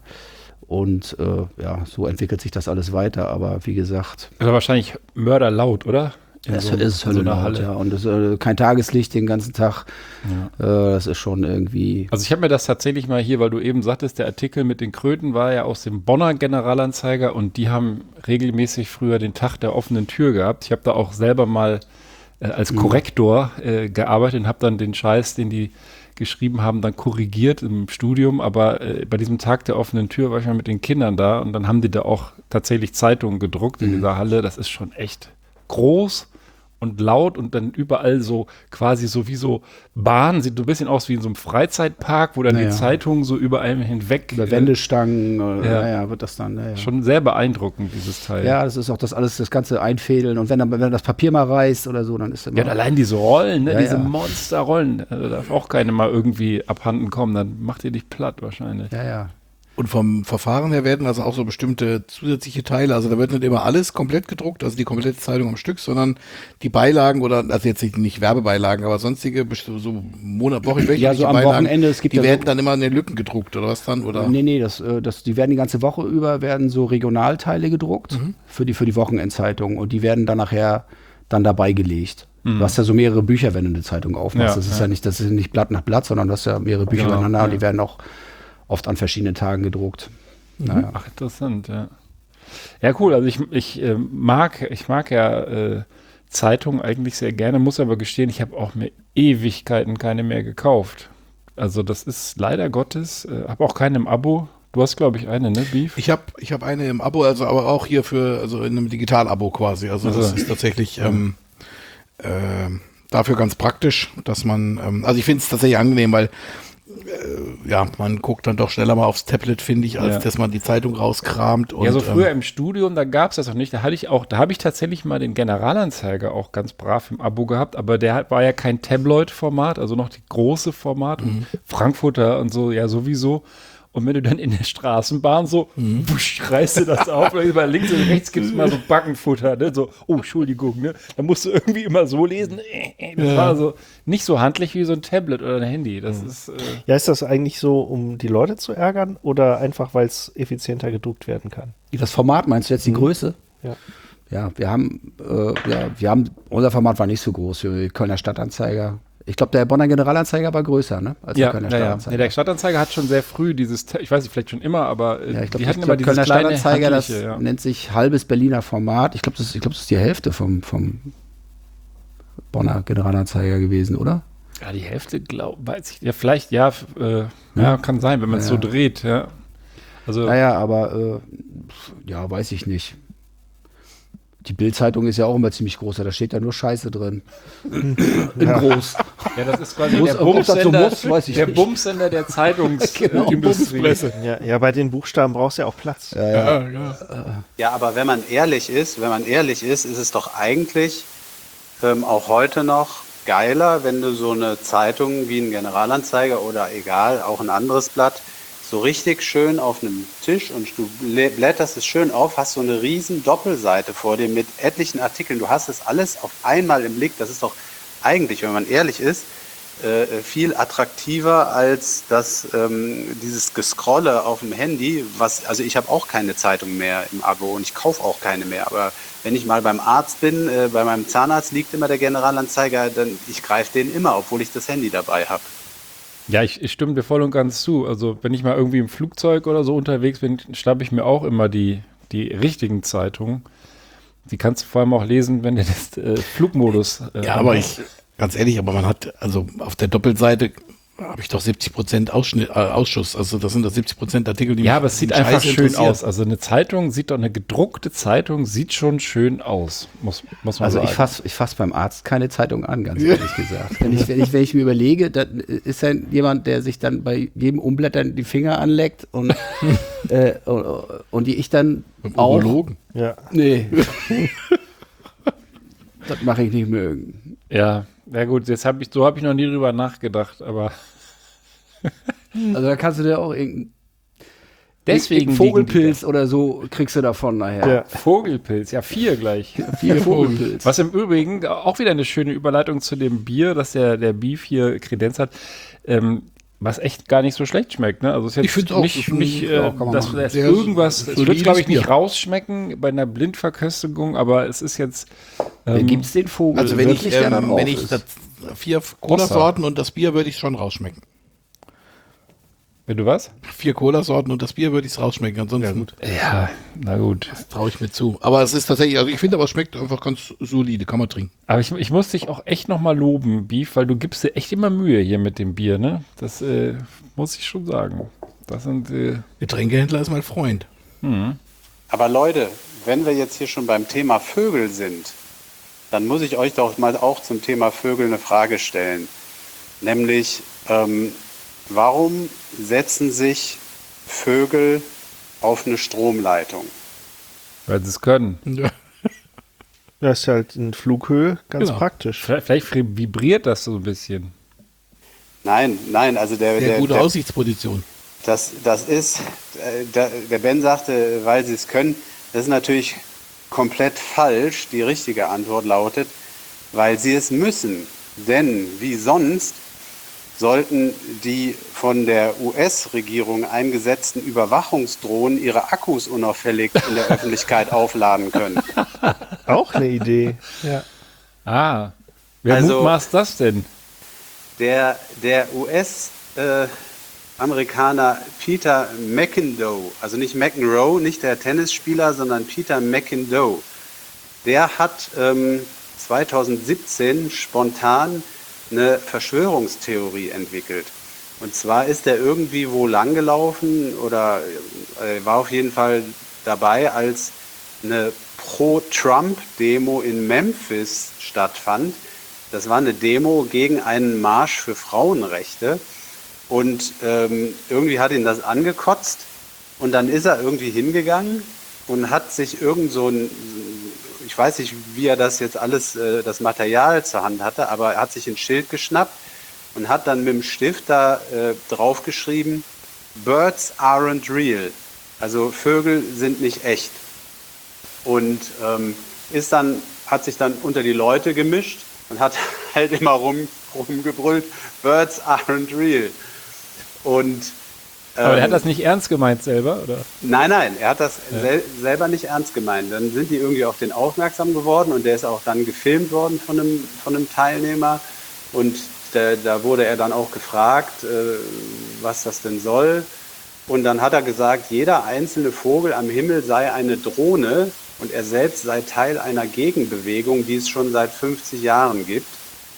Und äh, ja, so entwickelt sich das alles weiter. Aber wie gesagt. Also wahrscheinlich mörderlaut, oder? Es so, ist Hölle so laut, ja. Und es, äh, kein Tageslicht den ganzen Tag. Ja. Äh, das ist schon irgendwie. Also ich habe mir das tatsächlich mal hier, weil du eben sagtest, der Artikel mit den Kröten war ja aus dem Bonner Generalanzeiger und die haben regelmäßig früher den Tag der offenen Tür gehabt. Ich habe da auch selber mal äh, als Korrektor äh, gearbeitet und habe dann den Scheiß, den die geschrieben haben, dann korrigiert im Studium, aber äh, bei diesem Tag der offenen Tür war ich mal mit den Kindern da und dann haben die da auch tatsächlich Zeitungen gedruckt in mhm. dieser Halle. Das ist schon echt groß und laut und dann überall so quasi so wie so Bahn, sieht so ein bisschen aus wie in so einem Freizeitpark, wo dann naja. die Zeitungen so über einem hinweg. Über Wendestangen, äh, ja. naja, wird das dann. Naja. Schon sehr beeindruckend, dieses Teil. Ja, das ist auch das alles, das ganze Einfädeln und wenn dann, wenn das Papier mal reißt oder so, dann ist immer. Ja, und allein diese Rollen, ne? Ja, diese ja. Monsterrollen, also darf auch keine mal irgendwie abhanden kommen, dann macht ihr dich platt wahrscheinlich. Ja, ja. Und vom Verfahren her werden also auch so bestimmte zusätzliche Teile, also da wird nicht immer alles komplett gedruckt, also die komplette Zeitung am Stück, sondern die Beilagen oder, also jetzt nicht, nicht Werbebeilagen, aber sonstige, so Monat, Woche, wöchentliche ja, so am Beilagen, Wochenende, es gibt die ja werden so, dann immer in den Lücken gedruckt oder was dann? Oder? Nee, nee, das, das, die werden die ganze Woche über, werden so Regionalteile gedruckt mhm. für die, für die Wochenendzeitung und die werden dann nachher dann dabei gelegt. Mhm. Du hast ja so mehrere Bücher, wenn du eine Zeitung aufmachst. Ja, das ist ja. ja nicht, das ist nicht Blatt nach Blatt, sondern du hast ja mehrere Bücher genau, übereinander ja. und die werden auch oft an verschiedenen Tagen gedruckt. Naja. Ach, interessant, ja. Ja, cool. Also ich, ich äh, mag, ich mag ja äh, Zeitungen eigentlich sehr gerne, muss aber gestehen, ich habe auch mir Ewigkeiten keine mehr gekauft. Also das ist leider Gottes, äh, habe auch keine im Abo. Du hast, glaube ich, eine, ne, Beef? Ich habe ich hab eine im Abo, also aber auch hier für, also in einem Digital-Abo quasi. Also das also. ist tatsächlich ähm, äh, dafür ganz praktisch, dass man, ähm, also ich finde es tatsächlich angenehm, weil Äh, ja, man guckt dann doch schneller mal aufs Tablet, finde ich, als ja. dass man die Zeitung rauskramt. Und, ja, so früher ähm, im Studium, da gab es das noch nicht. Da hatte ich auch, da habe ich tatsächlich mal den Generalanzeiger auch ganz brav im Abo gehabt, aber der hat, war ja kein Tabloid-Format, also noch die große Format mhm. und Frankfurter und so, ja sowieso. Und wenn du dann in der Straßenbahn so, mhm. wusch, reißt du das auf, oder über links und rechts gibt es mal so Backenfutter, ne? So, oh, Entschuldigung, ne? Da musst du irgendwie immer so lesen. Das ja. war so nicht so handlich wie so ein Tablet oder ein Handy. Das mhm. ist. Äh ja, ist das eigentlich so, um die Leute zu ärgern oder einfach, weil es effizienter gedruckt werden kann? Das Format meinst du jetzt die mhm. Größe? Ja. Ja, wir haben, äh, ja, wir haben, unser Format war nicht so groß für die Kölner Stadtanzeiger. Ich glaube, der Bonner Generalanzeiger war größer, ne? Als ja, der Kölner ja, Stadtanzeiger. Ja, der Stadtanzeiger hat schon sehr früh dieses, ich weiß nicht, vielleicht schon immer, aber ja, ich glaub, die hatten ich immer glaub, dieses Kölner kleine Stadtanzeiger, das ja. nennt sich halbes Berliner Format. Ich glaube, das, ich glaub, das ist die Hälfte vom, vom Bonner Generalanzeiger gewesen, oder? Ja, die Hälfte, glaube weiß ich. Ja, vielleicht, ja, äh, ja, ja, kann sein, wenn man es ja. so dreht, ja. Also, naja, aber äh, ja, weiß ich nicht. Die Bild-Zeitung ist ja auch immer ziemlich groß, da steht ja nur Scheiße drin. In ja. groß. Ja, das ist quasi muss, der Bumsender, so muss, der Bumsender der Zeitungsindustrie. Genau, ja, ja, bei den Buchstaben brauchst du ja auch Platz. Ja, ja. Ja, ja. ja, aber wenn man ehrlich ist, wenn man ehrlich ist, ist es doch eigentlich ähm, auch heute noch geiler, wenn du so eine Zeitung wie ein Generalanzeiger oder egal, auch ein anderes Blatt, so richtig schön auf einem Tisch und du blätterst es schön auf, hast so eine riesen Doppelseite vor dir mit etlichen Artikeln. Du hast es alles auf einmal im Blick. Das ist doch eigentlich, wenn man ehrlich ist, äh, viel attraktiver als das, ähm, dieses Gescrolle auf dem Handy. Was, also ich habe auch keine Zeitung mehr im Abo und ich kaufe auch keine mehr. Aber wenn ich mal beim Arzt bin, äh, bei meinem Zahnarzt liegt immer der Generalanzeiger, dann ich greife den immer, obwohl ich das Handy dabei habe. Ja, ich, ich stimme dir voll und ganz zu. Also wenn ich mal irgendwie im Flugzeug oder so unterwegs bin, schnappe ich mir auch immer die, die richtigen Zeitungen. Die kannst du vor allem auch lesen, wenn du das äh, Flugmodus äh, ja, aber ich, ganz ehrlich, aber man hat, also auf der Doppelseite habe ich doch siebzig Prozent Ausschnitt, äh, Ausschuss. Also das sind doch siebzig Prozent Artikel, die Ja, mich aber es sieht Scheiß einfach schön interessieren. aus. Also eine Zeitung sieht doch, eine gedruckte Zeitung sieht schon schön aus, muss, muss man Also sagen. ich fasse ich fass beim Arzt keine Zeitung an, ganz ehrlich gesagt. Wenn ich, wenn, ich, wenn ich mir überlege, dann ist ja jemand, der sich dann bei jedem Umblättern die Finger anleckt und, äh, und, und die ich dann Beim auch... Urologen. Ja. Nee. Das mache ich nicht mögen. Ja, ja gut, jetzt hab ich, so habe ich noch nie drüber nachgedacht, aber Also da kannst du dir auch irgendeinen deswegen Vogelpilz oder so kriegst du davon nachher. Ja. Vogelpilz, ja vier gleich. Vier Vogelpilz. Was im Übrigen auch wieder eine schöne Überleitung zu dem Bier, dass der, der Beef hier Kredenz hat, ähm, was echt gar nicht so schlecht schmeckt. Ne? Also es ist jetzt Ich find's auch, nicht, das ist ein- nicht ja, äh, kann man dass machen. das Sehr irgendwas, es wird solides glaube ich nicht Bier. rausschmecken bei einer Blindverköstigung, aber es ist jetzt ähm, Gibt es den Vogel Also wenn ich, wirklich, der da ähm, drauf wenn ich ist? das vier Cola-Sorten und das Bier würde ich schon rausschmecken. wenn du was? Vier Cola-Sorten und das Bier würde ich es rausschmecken. Ansonsten Ja, na gut. traue ich mir zu. Aber es ist tatsächlich, also ich finde aber es schmeckt einfach ganz solide, kann man trinken. Aber ich, ich muss dich auch echt nochmal loben, Beef, weil du gibst dir echt immer Mühe hier mit dem Bier, ne? Das äh, muss ich schon sagen. Das sind äh, Getränkehändler ist mein Freund. Aber Leute, wenn wir jetzt hier schon beim Thema Vögel sind, dann muss ich euch doch mal auch zum Thema Vögel eine Frage stellen. Nämlich, ähm, warum setzen sich Vögel auf eine Stromleitung? weil sie es können. Ja. Das ist halt in Flughöhe ganz Genau. praktisch. Vielleicht, vielleicht vibriert das so ein bisschen. Nein, nein, also der, Sehr der, gute der Aussichtsposition. das, das ist, äh, der, der Ben sagte, weil sie es können, das ist natürlich komplett falsch. Die richtige Antwort lautet, weil sie es müssen. Denn wie sonst sollten die von der U S-Regierung eingesetzten Überwachungsdrohnen ihre Akkus unauffällig in der Öffentlichkeit aufladen können. Auch eine Idee. Ja. Ah, wer Also- mutmaßt das denn? Der, der U S-Amerikaner Peter McIndoe, also nicht McEnroe, nicht der Tennisspieler, sondern Peter McIndoe, der hat ähm, zweitausendsiebzehn spontan eine Verschwörungstheorie entwickelt. Und zwar ist er irgendwie wo langgelaufen oder äh, war auf jeden Fall dabei, als eine Pro-Trump-Demo in Memphis stattfand. Das war eine Demo gegen einen Marsch für Frauenrechte. Und ähm, irgendwie hat ihn das angekotzt. Und dann ist er irgendwie hingegangen und hat sich irgend so ein, ich weiß nicht, wie er das jetzt alles, äh, das Material zur Hand hatte, aber er hat sich ein Schild geschnappt und hat dann mit dem Stift da äh, draufgeschrieben, Birds aren't real. Also Vögel sind nicht echt. Und ähm, ist dann, hat sich dann unter die Leute gemischt und hat halt immer rum, rumgebrüllt, Birds aren't real. Und Aber er ähm, hat das nicht ernst gemeint selber, oder? Nein, nein, er hat das sel selber nicht ernst gemeint. Dann sind die irgendwie auf den aufmerksam geworden und der ist auch dann gefilmt worden von einem, von einem Teilnehmer. Und da, da wurde er dann auch gefragt, äh, was das denn soll. Und dann hat er gesagt, jeder einzelne Vogel am Himmel sei eine Drohne und er selbst sei Teil einer Gegenbewegung, die es schon seit fünfzig Jahren gibt.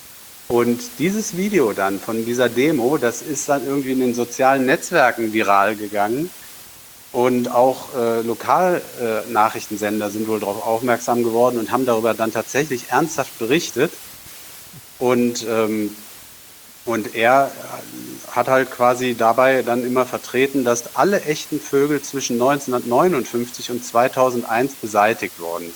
Und dieses Video dann von dieser Demo, das ist dann irgendwie in den sozialen Netzwerken viral gegangen. Und auch äh, Lokalnachrichtensender äh, sind wohl darauf aufmerksam geworden und haben darüber dann tatsächlich ernsthaft berichtet. Und, ähm, und er hat halt quasi dabei dann immer vertreten, dass alle echten Vögel zwischen neunzehnhundertneunundfünfzig und zweitausendeins beseitigt worden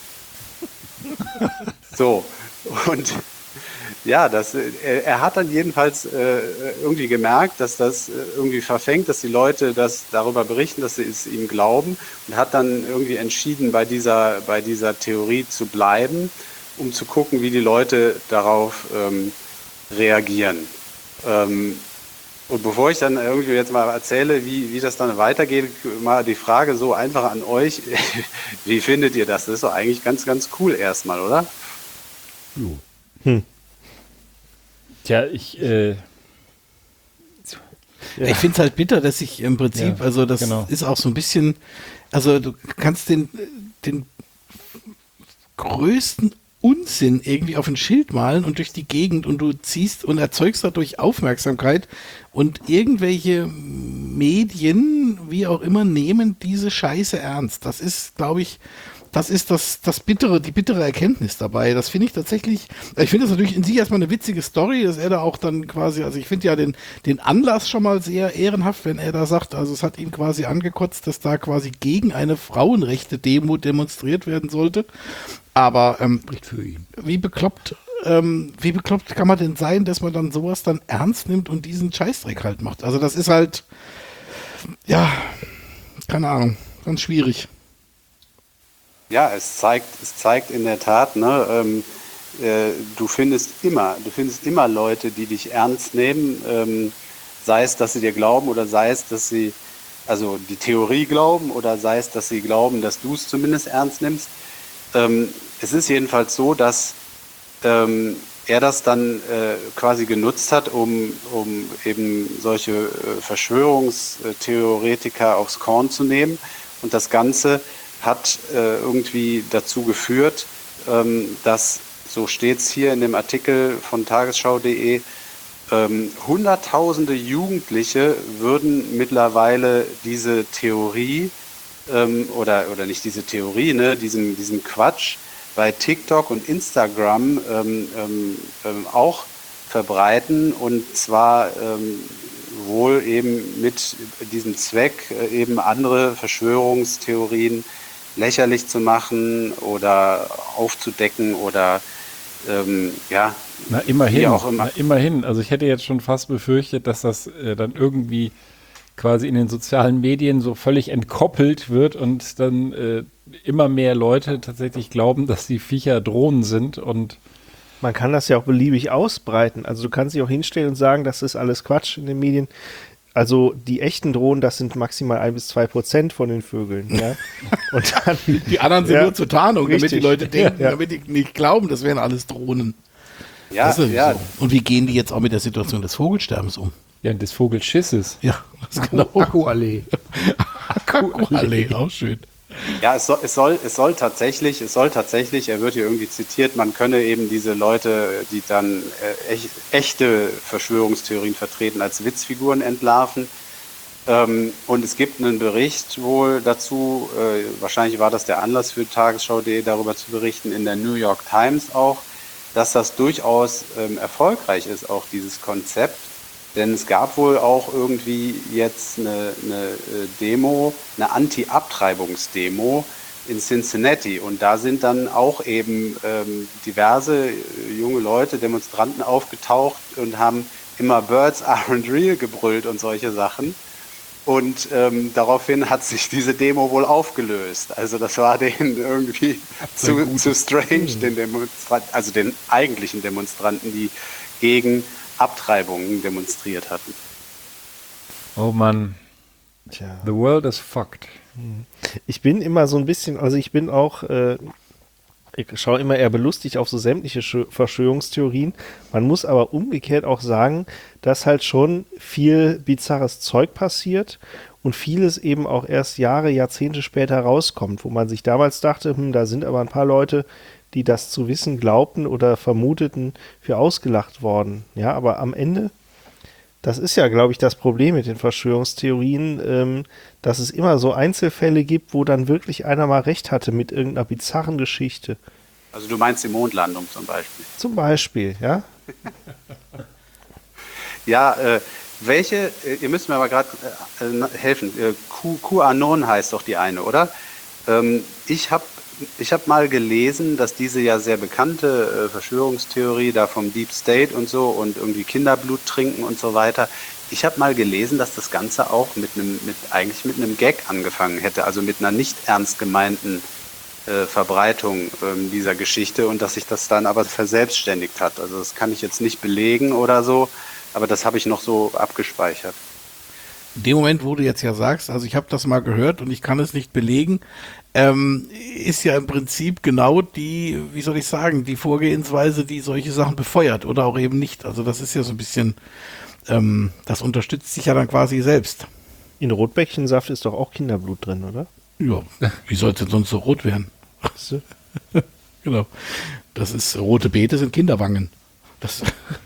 seien. So, und ja, das, er, er hat dann jedenfalls äh, irgendwie gemerkt, dass das äh, irgendwie verfängt, dass die Leute das darüber berichten, dass sie es ihm glauben und hat dann irgendwie entschieden, bei dieser, bei dieser Theorie zu bleiben, um zu gucken, wie die Leute darauf ähm, reagieren. Ähm, und bevor ich dann irgendwie jetzt mal erzähle, wie, wie das dann weitergeht, mal die Frage so einfach an euch, wie findet ihr das? Das ist doch eigentlich ganz, ganz cool erstmal, oder? Hm. Tja, ich, äh, Ich finde es halt bitter, dass ich im Prinzip, Ja, also das genau. ist auch so ein bisschen, also du kannst den, den größten Unsinn irgendwie auf ein Schild malen und durch die Gegend und du ziehst und erzeugst dadurch Aufmerksamkeit und irgendwelche Medien, wie auch immer, nehmen diese Scheiße ernst. Das ist, glaube ich, das ist das, das bittere, die bittere Erkenntnis dabei. Das finde ich tatsächlich, ich finde das natürlich in sich erstmal eine witzige Story, dass er da auch dann quasi, also ich finde ja den, den Anlass schon mal sehr ehrenhaft, wenn er da sagt, also es hat ihn quasi angekotzt, dass da quasi gegen eine Frauenrechte-Demo demonstriert werden sollte. Aber ähm, Nicht für ihn. wie bekloppt, ähm, wie bekloppt kann man denn sein, dass man dann sowas dann ernst nimmt und diesen Scheißdreck halt macht? Also das ist halt, ja, keine Ahnung, ganz schwierig. Ja, es zeigt, es zeigt in der Tat, ne, ähm, äh, du findest immer, du findest immer Leute, die dich ernst nehmen, ähm, sei es, dass sie dir glauben oder sei es, dass sie, also die Theorie glauben oder sei es, dass sie glauben, dass du es zumindest ernst nimmst. Ähm, es ist jedenfalls so, dass ähm, er das dann äh, quasi genutzt hat, um, um eben solche äh, Verschwörungstheoretiker aufs Korn zu nehmen. Und das Ganze hat äh, irgendwie dazu geführt, ähm, dass, so steht es hier in dem Artikel von tagesschau punkt de, ähm, hunderttausende Jugendliche würden mittlerweile diese Theorie, ähm, oder, oder nicht diese Theorie, ne, diesen, diesen Quatsch bei TikTok und Instagram ähm, ähm, ähm, auch verbreiten, und zwar ähm, wohl eben mit diesem Zweck, äh, eben andere Verschwörungstheorien lächerlich zu machen oder aufzudecken oder ähm, ja. Na immerhin, wie auch immer. na immerhin. Also ich hätte jetzt schon fast befürchtet, dass das äh, dann irgendwie quasi in den sozialen Medien so völlig entkoppelt wird und dann äh, immer mehr Leute tatsächlich glauben, dass die Viecher Drohnen sind und Man kann das ja auch beliebig ausbreiten. Also du kannst dich auch hinstellen und sagen, das ist alles Quatsch in den Medien. Also die echten Drohnen, das sind maximal ein bis zwei Prozent von den Vögeln. Ja? Und dann, Die anderen sind Ja, nur zur Tarnung, damit richtig. die Leute denken, Ja. damit die nicht glauben, das wären alles Drohnen. Ja, Das ist ja, so. Und wie gehen die jetzt auch mit der Situation des Vogelsterbens um? ja, des Vogelschisses. Ja, das genau. Akkuallee. Akkuallee, auch schön. Ja, es soll, es soll, es soll tatsächlich, es soll tatsächlich, er wird hier irgendwie zitiert, man könne eben diese Leute, die dann äh, echt, echte Verschwörungstheorien vertreten, als Witzfiguren entlarven. Ähm, und es gibt einen Bericht wohl dazu, äh, wahrscheinlich war das der Anlass für tagesschau punkt de, darüber zu berichten, in der New York Times auch, dass das durchaus ähm, erfolgreich ist, auch dieses Konzept. Denn es gab wohl auch irgendwie jetzt eine, eine Demo, eine Anti-Abtreibungsdemo in Cincinnati. Und da sind dann auch eben ähm, diverse junge Leute, Demonstranten aufgetaucht und haben immer Birds aren't real gebrüllt und solche Sachen. Und ähm, daraufhin hat sich diese Demo wohl aufgelöst. Also das war denen irgendwie zu, zu strange, den Demonstranten, also den eigentlichen Demonstranten, die gegen Abtreibungen demonstriert hatten. Oh Mann, tja. the world is fucked. Ich bin immer so ein bisschen, also ich bin auch, äh, ich schaue immer eher belustigt auf so sämtliche Sch- Verschwörungstheorien. Man muss aber umgekehrt auch sagen, dass halt schon viel bizarres Zeug passiert und vieles eben auch erst Jahre, Jahrzehnte später rauskommt, wo man sich damals dachte, hm, da sind aber ein paar Leute, die das zu wissen glaubten oder vermuteten, für ausgelacht worden. Ja, aber am Ende, das ist ja, glaube ich, das Problem mit den Verschwörungstheorien, ähm, dass es immer so Einzelfälle gibt, wo dann wirklich einer mal recht hatte mit irgendeiner bizarren Geschichte. Also du meinst die Mondlandung zum Beispiel. Zum Beispiel, ja. Ja, äh, welche, äh, ihr müsst mir aber gerade äh, helfen, äh, Q- QAnon heißt doch die eine, oder? Ähm, ich habe ich hab mal gelesen, dass diese ja sehr bekannte äh, Verschwörungstheorie da vom Deep State und so und irgendwie Kinderblut trinken und so weiter, ich habe mal gelesen, dass das Ganze auch mit einem, mit, eigentlich mit einem Gag angefangen hätte, also mit einer nicht ernst gemeinten äh, Verbreitung ähm, dieser Geschichte und dass sich das dann aber verselbstständigt hat. Also das kann ich jetzt nicht belegen oder so, aber das habe ich noch so abgespeichert. In dem Moment, wo du jetzt ja sagst, also ich habe das mal gehört und ich kann es nicht belegen, ähm, ist ja im Prinzip genau die, wie soll ich sagen, die Vorgehensweise, die solche Sachen befeuert oder auch eben nicht. Also das ist ja so ein bisschen, ähm, das unterstützt sich ja dann quasi selbst. In Rotbäckchensaft ist doch auch Kinderblut drin, oder? Ja, wie soll es denn sonst so rot werden? Weißt du? Genau. Das ist, rote Beete sind Kinderwangen. Das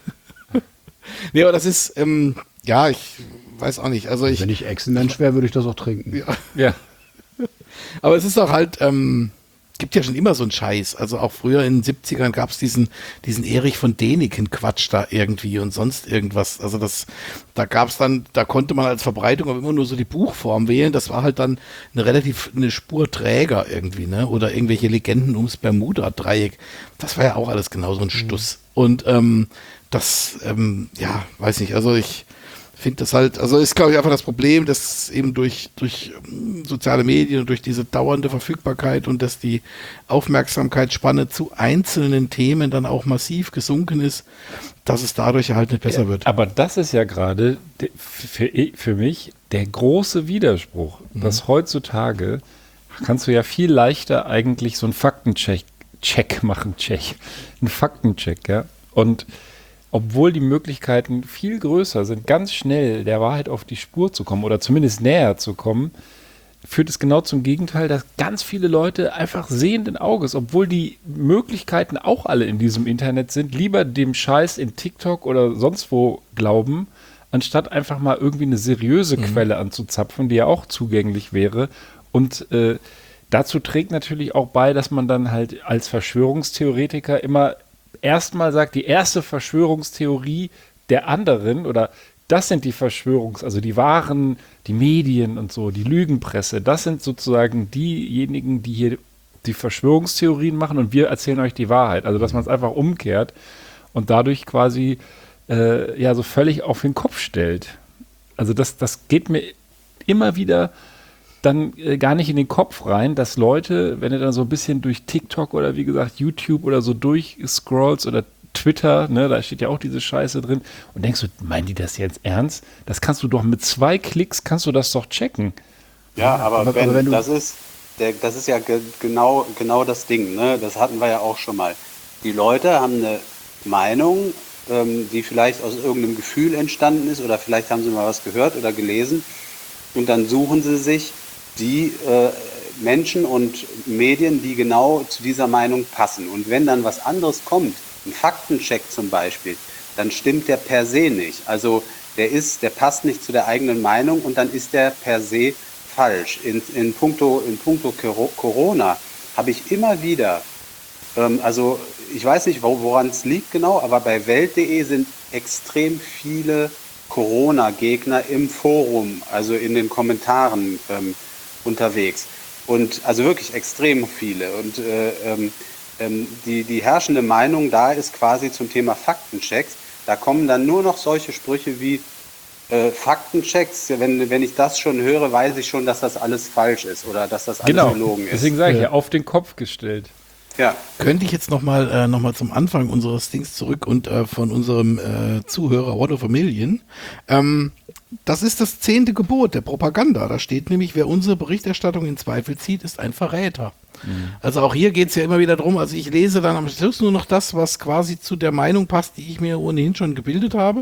nee, aber das ist, ähm, ja, ich weiß auch nicht. Also ich, Wenn ich Echsenmensch wäre, würde ich das auch trinken. ja. Ja. Aber es ist auch halt, ähm, gibt ja schon immer so einen Scheiß. Also auch früher in den siebzigern gab es diesen, diesen Erich von Däniken-Quatsch da irgendwie und sonst irgendwas. Also das, da gab es dann, da konnte man als Verbreitung aber immer nur so die Buchform wählen. Das war halt dann eine relativ, eine Spur träger irgendwie, ne? Oder irgendwelche Legenden ums Bermuda-Dreieck. Das war ja auch alles genau so ein Stuss. Und ähm, das, ähm, ja, weiß nicht, also ich finde das halt, also ist, glaube ich, einfach das Problem, dass eben durch, durch ähm, soziale Medien und durch diese dauernde Verfügbarkeit und dass die Aufmerksamkeitsspanne zu einzelnen Themen dann auch massiv gesunken ist, dass es dadurch halt nicht besser wird. Aber das ist ja gerade de- für, für mich der große Widerspruch, dass heutzutage kannst du ja viel leichter eigentlich so einen Faktencheck Check machen, Check, einen Faktencheck, ja. Und obwohl die Möglichkeiten viel größer sind, ganz schnell der Wahrheit auf die Spur zu kommen oder zumindest näher zu kommen, führt es genau zum Gegenteil, dass ganz viele Leute einfach sehenden Auges, obwohl die Möglichkeiten auch alle in diesem Internet sind, lieber dem Scheiß in TikTok oder sonst wo glauben, anstatt einfach mal irgendwie eine seriöse Quelle anzuzapfen, die ja auch zugänglich wäre. Und äh, dazu trägt natürlich auch bei, dass man dann halt als Verschwörungstheoretiker immer erstmal sagt, die erste Verschwörungstheorie der anderen oder das sind die Verschwörungs-, also die wahren, die Medien und so, die Lügenpresse, das sind sozusagen diejenigen, die hier die Verschwörungstheorien machen und wir erzählen euch die Wahrheit. Also dass man es einfach umkehrt und dadurch quasi äh, ja so völlig auf den Kopf stellt. Also das, das geht mir immer wieder dann äh, gar nicht in den Kopf rein, dass Leute, wenn du dann so ein bisschen durch TikTok oder wie gesagt YouTube oder so durchscrollst oder Twitter, ne, da steht ja auch diese Scheiße drin und denkst du, meinen die das jetzt ernst? Das kannst du doch mit zwei Klicks, kannst du das doch checken. Ja, aber, aber- Ben, aber wenn du- das ist, der, das ist ja ge genau, genau das Ding, ne? Das hatten wir ja auch schon mal. Die Leute haben eine Meinung, ähm, die vielleicht aus irgendeinem Gefühl entstanden ist oder vielleicht haben sie mal was gehört oder gelesen und dann suchen sie sich die äh, Menschen und Medien, die genau zu dieser Meinung passen. Und wenn dann was anderes kommt, ein Faktencheck zum Beispiel, dann stimmt der per se nicht. Also der ist, der passt nicht zu der eigenen Meinung und dann ist der per se falsch. In, in puncto, in puncto Corona habe ich immer wieder, ähm, also ich weiß nicht, wo, woran es liegt genau, aber bei Welt punkt de sind extrem viele Corona-Gegner im Forum, also in den Kommentaren ähm, unterwegs. Und also wirklich extrem viele. Und äh, ähm, ähm, die, die herrschende Meinung da ist quasi zum Thema Faktenchecks. Da kommen dann nur noch solche Sprüche wie äh, Faktenchecks. Wenn, wenn ich das schon höre, weiß ich schon, dass das alles falsch ist oder dass das alles Genau, gelogen ist. deswegen sage ich ja, auf den Kopf gestellt. Ja. Könnte ich jetzt nochmal äh, noch mal zum Anfang unseres Dings zurück und äh, von unserem äh, Zuhörer What of a Million. Ähm, das ist das zehnte Gebot der Propaganda. Da steht nämlich, wer unsere Berichterstattung in Zweifel zieht, ist ein Verräter. Mhm. Also auch hier geht es ja immer wieder drum, also ich lese dann am Schluss nur noch das, was quasi zu der Meinung passt, die ich mir ohnehin schon gebildet habe.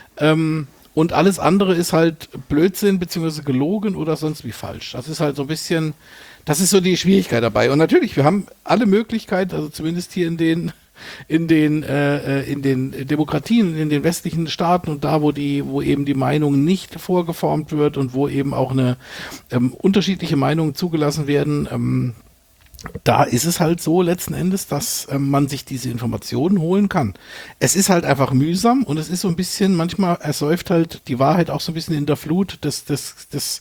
Ähm, und alles andere ist halt Blödsinn beziehungsweise gelogen oder sonst wie falsch. Das ist halt so ein bisschen... Das ist so die Schwierigkeit dabei. Und natürlich, wir haben alle Möglichkeiten, also zumindest hier in den in den äh, in den Demokratien, in den westlichen Staaten und da, wo die, wo eben die Meinung nicht vorgeformt wird und wo eben auch eine ähm, unterschiedliche Meinungen zugelassen werden, ähm, da ist es halt so letzten Endes, dass ähm, man sich diese Informationen holen kann. Es ist halt einfach mühsam und es ist so ein bisschen, manchmal ersäuft halt die Wahrheit auch so ein bisschen in der Flut des des des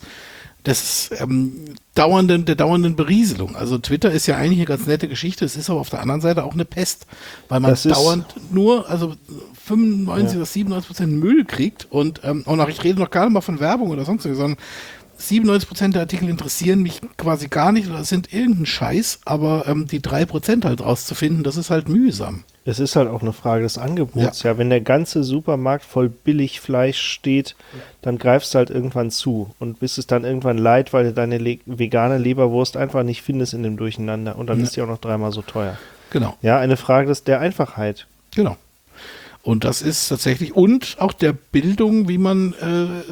des ähm, dauernden, der dauernden Berieselung. Also Twitter ist ja eigentlich eine ganz nette Geschichte, es ist aber auf der anderen Seite auch eine Pest, weil man Das ist- dauernd nur, also fünfundneunzig oder siebenundneunzig Prozent Müll kriegt und ähm, auch noch, ich rede noch gar nicht mal von Werbung oder sonst was, sondern siebenundneunzig Prozent der Artikel interessieren mich quasi gar nicht oder sind irgendein Scheiß, aber ähm, die drei Prozent halt rauszufinden, das ist halt mühsam. Es ist halt auch eine Frage des Angebots. Ja, wenn der ganze Supermarkt voll Billigfleisch steht, dann greifst du halt irgendwann zu und bist es dann irgendwann leid, weil du deine le vegane Leberwurst einfach nicht findest in dem Durcheinander und dann Ja. ist die auch noch dreimal so teuer. Genau. Ja, eine Frage des, der Einfachheit. Genau. Und das ist tatsächlich, und auch der Bildung, wie man, äh,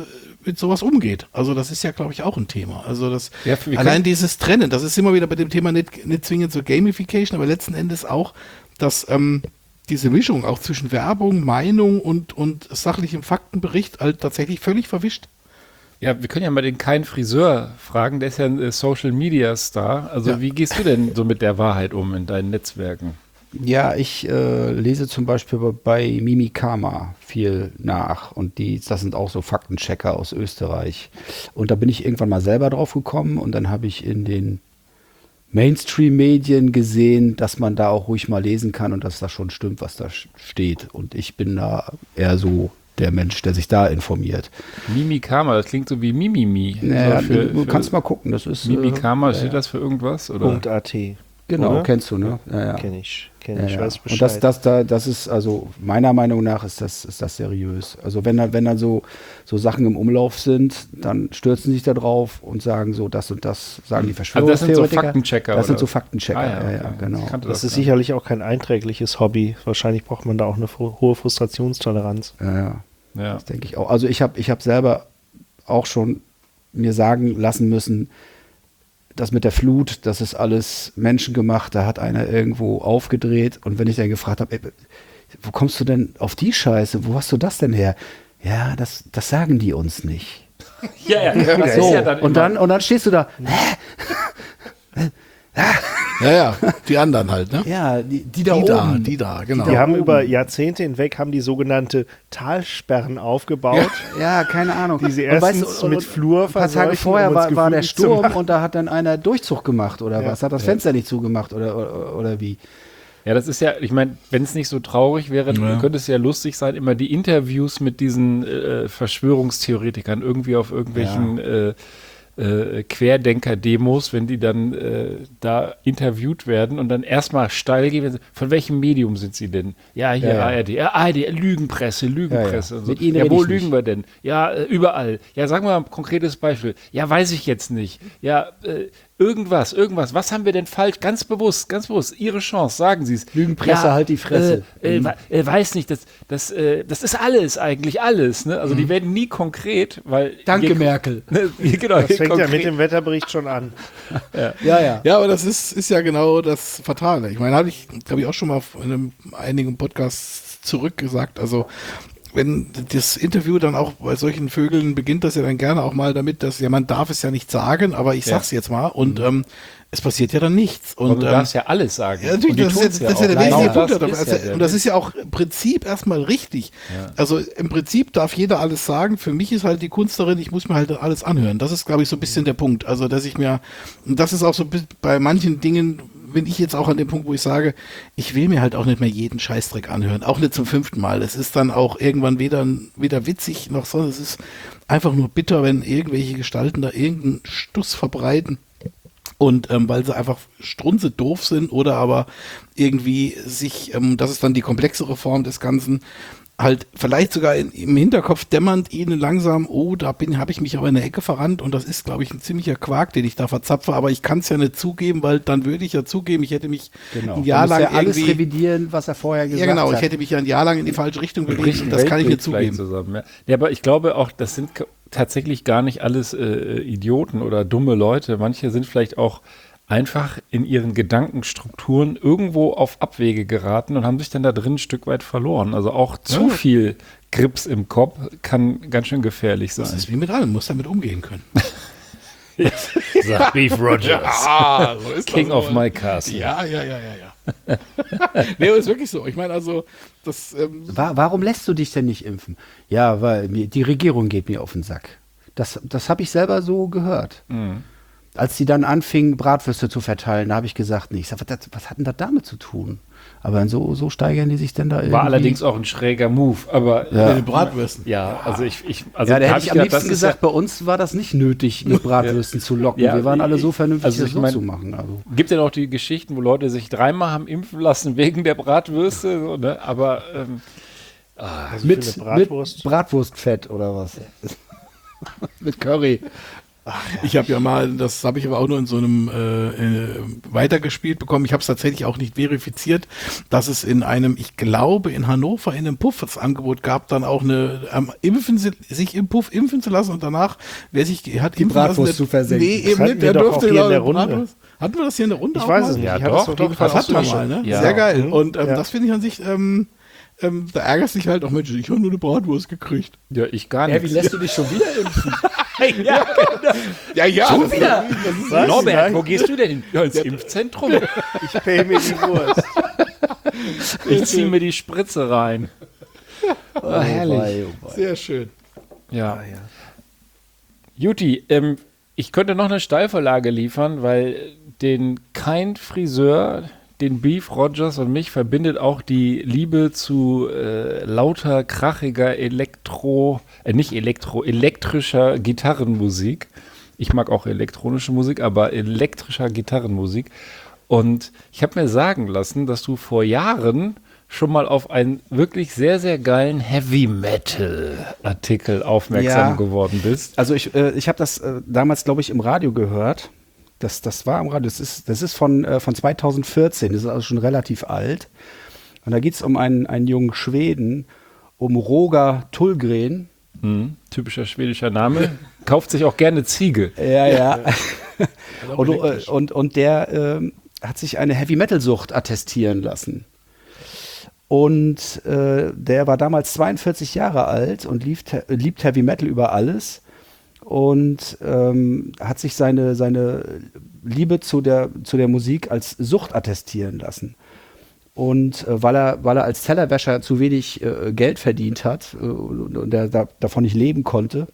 mit sowas umgeht. Also das ist ja, glaube ich, auch ein Thema. Also das Ja, wir allein können- dieses Trennen, das ist immer wieder bei dem Thema nicht, nicht zwingend so Gamification, aber letzten Endes auch, dass ähm, diese Mischung auch zwischen Werbung, Meinung und, und sachlichem Faktenbericht halt tatsächlich völlig verwischt. Ja, wir können ja mal den Kein Friseur fragen, der ist ja ein äh, Social Media Star. Also Ja. wie gehst du denn so mit der Wahrheit um in deinen Netzwerken? Ja, ich äh, lese zum Beispiel bei Mimikama viel nach und die, das sind auch so Faktenchecker aus Österreich. Und da bin ich irgendwann mal selber drauf gekommen und dann habe ich in den Mainstream-Medien gesehen, dass man da auch ruhig mal lesen kann und dass das schon stimmt, was da sch- steht. Und ich bin da eher so der Mensch, der sich da informiert. Mimikama, das klingt so wie Mimimi. Naja, so für, du für kannst mal gucken, das ist... Mimikama, äh, steht das für irgendwas? Oder? Punkt .at. Genau, oder? kennst du, ne? Ja, ja. Kenn ich, kenn Ja, ich, ja. weiß Bescheid. Und das, das, da, das ist, also meiner Meinung nach ist das, ist das seriös. Also wenn da, wenn da so, so Sachen im Umlauf sind, dann stürzen sie sich da drauf und sagen so, das und das, sagen die Also das sind so Verschwörungstheoretiker. Faktenchecker, Das sind oder? so Faktenchecker, Ah, ja, ja, okay. genau. Ich kannte Das ist gar nicht. sicherlich auch kein einträgliches Hobby. Wahrscheinlich braucht man da auch eine fro- hohe Frustrationstoleranz. Ja, ja, Ja. das denke ich auch. Also ich habe ich hab selber auch schon mir sagen lassen müssen, das mit der Flut, das ist alles menschengemacht, da hat einer irgendwo aufgedreht und wenn ich dann gefragt habe, ey, wo kommst du denn auf die Scheiße, wo hast du das denn her? Ja, das, das sagen die uns nicht. Ja, ja, das So, ist ja dann und, immer- dann, und dann stehst du da, Ja, ja, die anderen halt, ne? ja, die, die da Die da, oben. die da, genau. Die haben oben. über Jahrzehnte hinweg haben die sogenannte Talsperren aufgebaut. Ja, keine Ahnung. Die sie Und weißt erstens du, und- mit Flur Ein paar Tage verseuchen, vorher um uns war, war der gefügig zu Sturm machen. und da hat dann einer Durchzug gemacht oder Ja. was? Hat das Fenster nicht zugemacht oder, oder, oder wie? Ja, das ist ja, ich meine, wenn es nicht so traurig wäre, Ja. könnte es ja lustig sein, immer die Interviews mit diesen äh, Verschwörungstheoretikern irgendwie auf irgendwelchen äh, äh, Querdenker-Demos, wenn die dann äh, da interviewt werden und dann erstmal steil gehen, wenn sie- von welchem Medium sind sie denn? Ja, hier Ja, ja. A R D. Ja, A R D, Lügenpresse, Lügenpresse. Ja, ja. Und so. Mit Ihnen Ja, rede wo ich lügen nicht. wir denn? Ja, äh, überall. Ja, sagen wir mal ein konkretes Beispiel. Ja, weiß ich jetzt nicht. Ja, äh, irgendwas, irgendwas. Was haben wir denn falsch? Ganz bewusst, ganz bewusst. Ihre Chance, sagen Sie es. Lügenpresse, halt die Fresse. Äh, äh, Mhm. we- äh, weiß nicht, das, das, äh, das ist alles eigentlich, alles. Ne? Also Mhm. die werden nie konkret, weil... Danke, je- Merkel. Ne, genau, Das je fängt ja konkret- mit dem Wetterbericht schon an. Ja, ja. Ja, aber das ist, ist ja genau das Fatale. Ich meine, habe ich, glaube ich, auch schon mal in einem, einigen Podcasts zurückgesagt. Also, wenn das Interview dann auch bei solchen Vögeln beginnt, das ja dann gerne auch mal damit, dass ja, man darf es ja nicht sagen, aber ich Ja. sag's jetzt mal und ähm, es passiert ja dann nichts. Und Und du ähm, darfst ja alles sagen. ja, natürlich, Und die das, ist tun's ja, das ist ja der auch. wesentliche Genau Punkt. das daran. ist Also, ja der und das ist ja auch im Prinzip erstmal richtig. Ja. Also im Prinzip darf jeder alles sagen. Für mich ist halt die Kunst darin, ich muss mir halt alles anhören. Das ist, glaube ich, so ein bisschen der Punkt. Also, dass ich mir, und das ist auch so bis- bei manchen Dingen, bin ich jetzt auch an dem Punkt, wo ich sage, ich will mir halt auch nicht mehr jeden Scheißdreck anhören. Auch nicht zum fünften Mal. Es ist dann auch irgendwann weder, weder witzig noch so. Es ist einfach nur bitter, wenn irgendwelche Gestalten da irgendeinen Stuss verbreiten. Und ähm, weil sie einfach strunze doof sind oder aber irgendwie sich, ähm, das ist dann die komplexere Form des Ganzen, halt vielleicht sogar in, im Hinterkopf dämmernd ihnen langsam, oh, da bin habe ich mich aber in der Ecke verrannt und das ist, glaube ich, ein ziemlicher Quark, den ich da verzapfe, aber ich kann es ja nicht zugeben, weil dann würde ich ja zugeben, ich hätte mich Genau. ein Jahr Man muss lang ja alles irgendwie, revidieren, was er vorher gesagt ja genau, hat. ich hätte mich ja ein Jahr lang in die falsche Richtung bewegt bricht und ein das kann ich Weltbild nicht vielleicht zugeben. Zusammen, ja. Ja, aber ich glaube auch, das sind k- tatsächlich gar nicht alles äh, Idioten oder dumme Leute. Manche sind vielleicht auch einfach in ihren Gedankenstrukturen irgendwo auf Abwege geraten und haben sich dann da drin ein Stück weit verloren. Also auch zu Ja. viel Grips im Kopf kann ganz schön gefährlich sein. Das ist wie mit allem, muss damit umgehen können. Sagt Beef Rogers, Ah, so ist King das of aber. my castle. Ja, ja, ja, ja, ja. Nee, aber ist wirklich so. Ich meine, also, das, ähm, Wa- Warum lässt du dich denn nicht impfen? Ja, weil mir, die Regierung geht mir auf den Sack. Das, das habe ich selber so gehört. Mhm. Als die dann anfingen, Bratwürste zu verteilen, da habe ich gesagt, nee, ich sag, was, das- was hat denn das damit zu tun? Aber so, so steigern die sich dann da irgendwie. War allerdings auch ein schräger Move, aber Ja. mit den Bratwürsten. ja, also ich, ich also Ja, da hab hätte ich am gedacht, liebsten das ist gesagt, bei uns war das nicht nötig, mit Bratwürsten zu locken. Ja, Wir waren alle so ich- vernünftig, also das ich so mein- zu machen. Also. Gibt ja noch die Geschichten, wo Leute sich dreimal haben impfen lassen wegen der Bratwürste, so, ne? Aber ähm, Also Mit, für eine Bratwurst. mit Bratwurstfett oder was? Mit Curry. Ich habe ja mal, das habe ich aber auch nur in so einem äh, äh, weitergespielt bekommen. Ich habe es tatsächlich auch nicht verifiziert, dass es in einem, ich glaube in Hannover in einem Puff das Angebot gab, dann auch eine ähm, impfen, sich im Puff impfen zu lassen und danach, wer sich hat Die impfen Bratwurst lassen, zu versenken. Nee, eben hatten nicht, wir der doch durfte auch hier in der glaube ich, Runde. Bratwurst. Hatten wir das hier in der Runde Ich auch weiß mal? es nicht. Ja, Ich hatte doch, es auf jeden doch, Fall Das auch hatten wir so mal, ne? Ja. Sehr geil. Mhm. Und ähm, Ja. das finde ich an sich, ähm, ähm, da ärgerst dich halt auch, Mensch, ich habe nur eine Bratwurst gekriegt. Ja, ich gar Hä, wie nicht. lässt du dich schon wieder impfen? ja, Ja, ja. Schon das- wieder? Was? Norbert, Nein. wo gehst du denn hin? Ja, ins Impfzentrum. Ich pay mir die Wurst. Ich ziehe mir die Spritze rein. Ah, herrlich. Wei, oh wei. Sehr schön. Ja. Juti, ähm, ich könnte noch eine Steilvorlage liefern, weil den kein Friseur, den Beef Rogers und mich verbindet auch die Liebe zu äh, lauter, krachiger Elektro, äh, nicht Elektro, elektrischer Gitarrenmusik. Ich mag auch elektronische Musik, aber elektrischer Gitarrenmusik. Und ich habe mir sagen lassen, dass du vor Jahren schon mal auf einen wirklich sehr, sehr geilen Heavy-Metal-Artikel aufmerksam Ja. geworden bist. Also ich, äh, ich habe das äh, damals, glaube ich, im Radio gehört. Das, das war im Radio. Das ist, das ist von, äh, von zweitausendvierzehn. Das ist also schon relativ alt. Und da geht es um einen, einen jungen Schweden, um Roger Tullgren. Hm, typischer schwedischer Name. Kauft sich auch gerne Ziege. Ja, ja. auch und, elektrisch. äh, und, und der ähm, hat sich eine Heavy-Metal-Sucht attestieren lassen. Und äh, der war damals zweiundvierzig Jahre alt und liebt, liebt Heavy Metal über alles und ähm, hat sich seine, seine Liebe zu der, zu der Musik als Sucht attestieren lassen. Und äh, weil, er, weil er als Tellerwäscher zu wenig äh, Geld verdient hat äh, und, und er da, davon nicht leben konnte,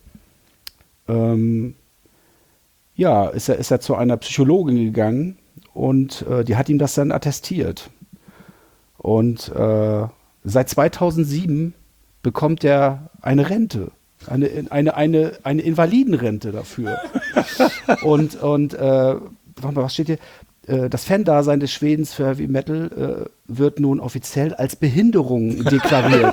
ähm, ja, ist er, ist er zu einer Psychologin gegangen und äh, die hat ihm das dann attestiert. Und äh, seit zweitausendsieben bekommt er eine Rente, eine, eine, eine, eine Invalidenrente dafür. und und äh, warte mal, was steht hier? Äh, Das Fan-Dasein des Schwedens für Heavy Metal äh, wird nun offiziell als Behinderung deklariert.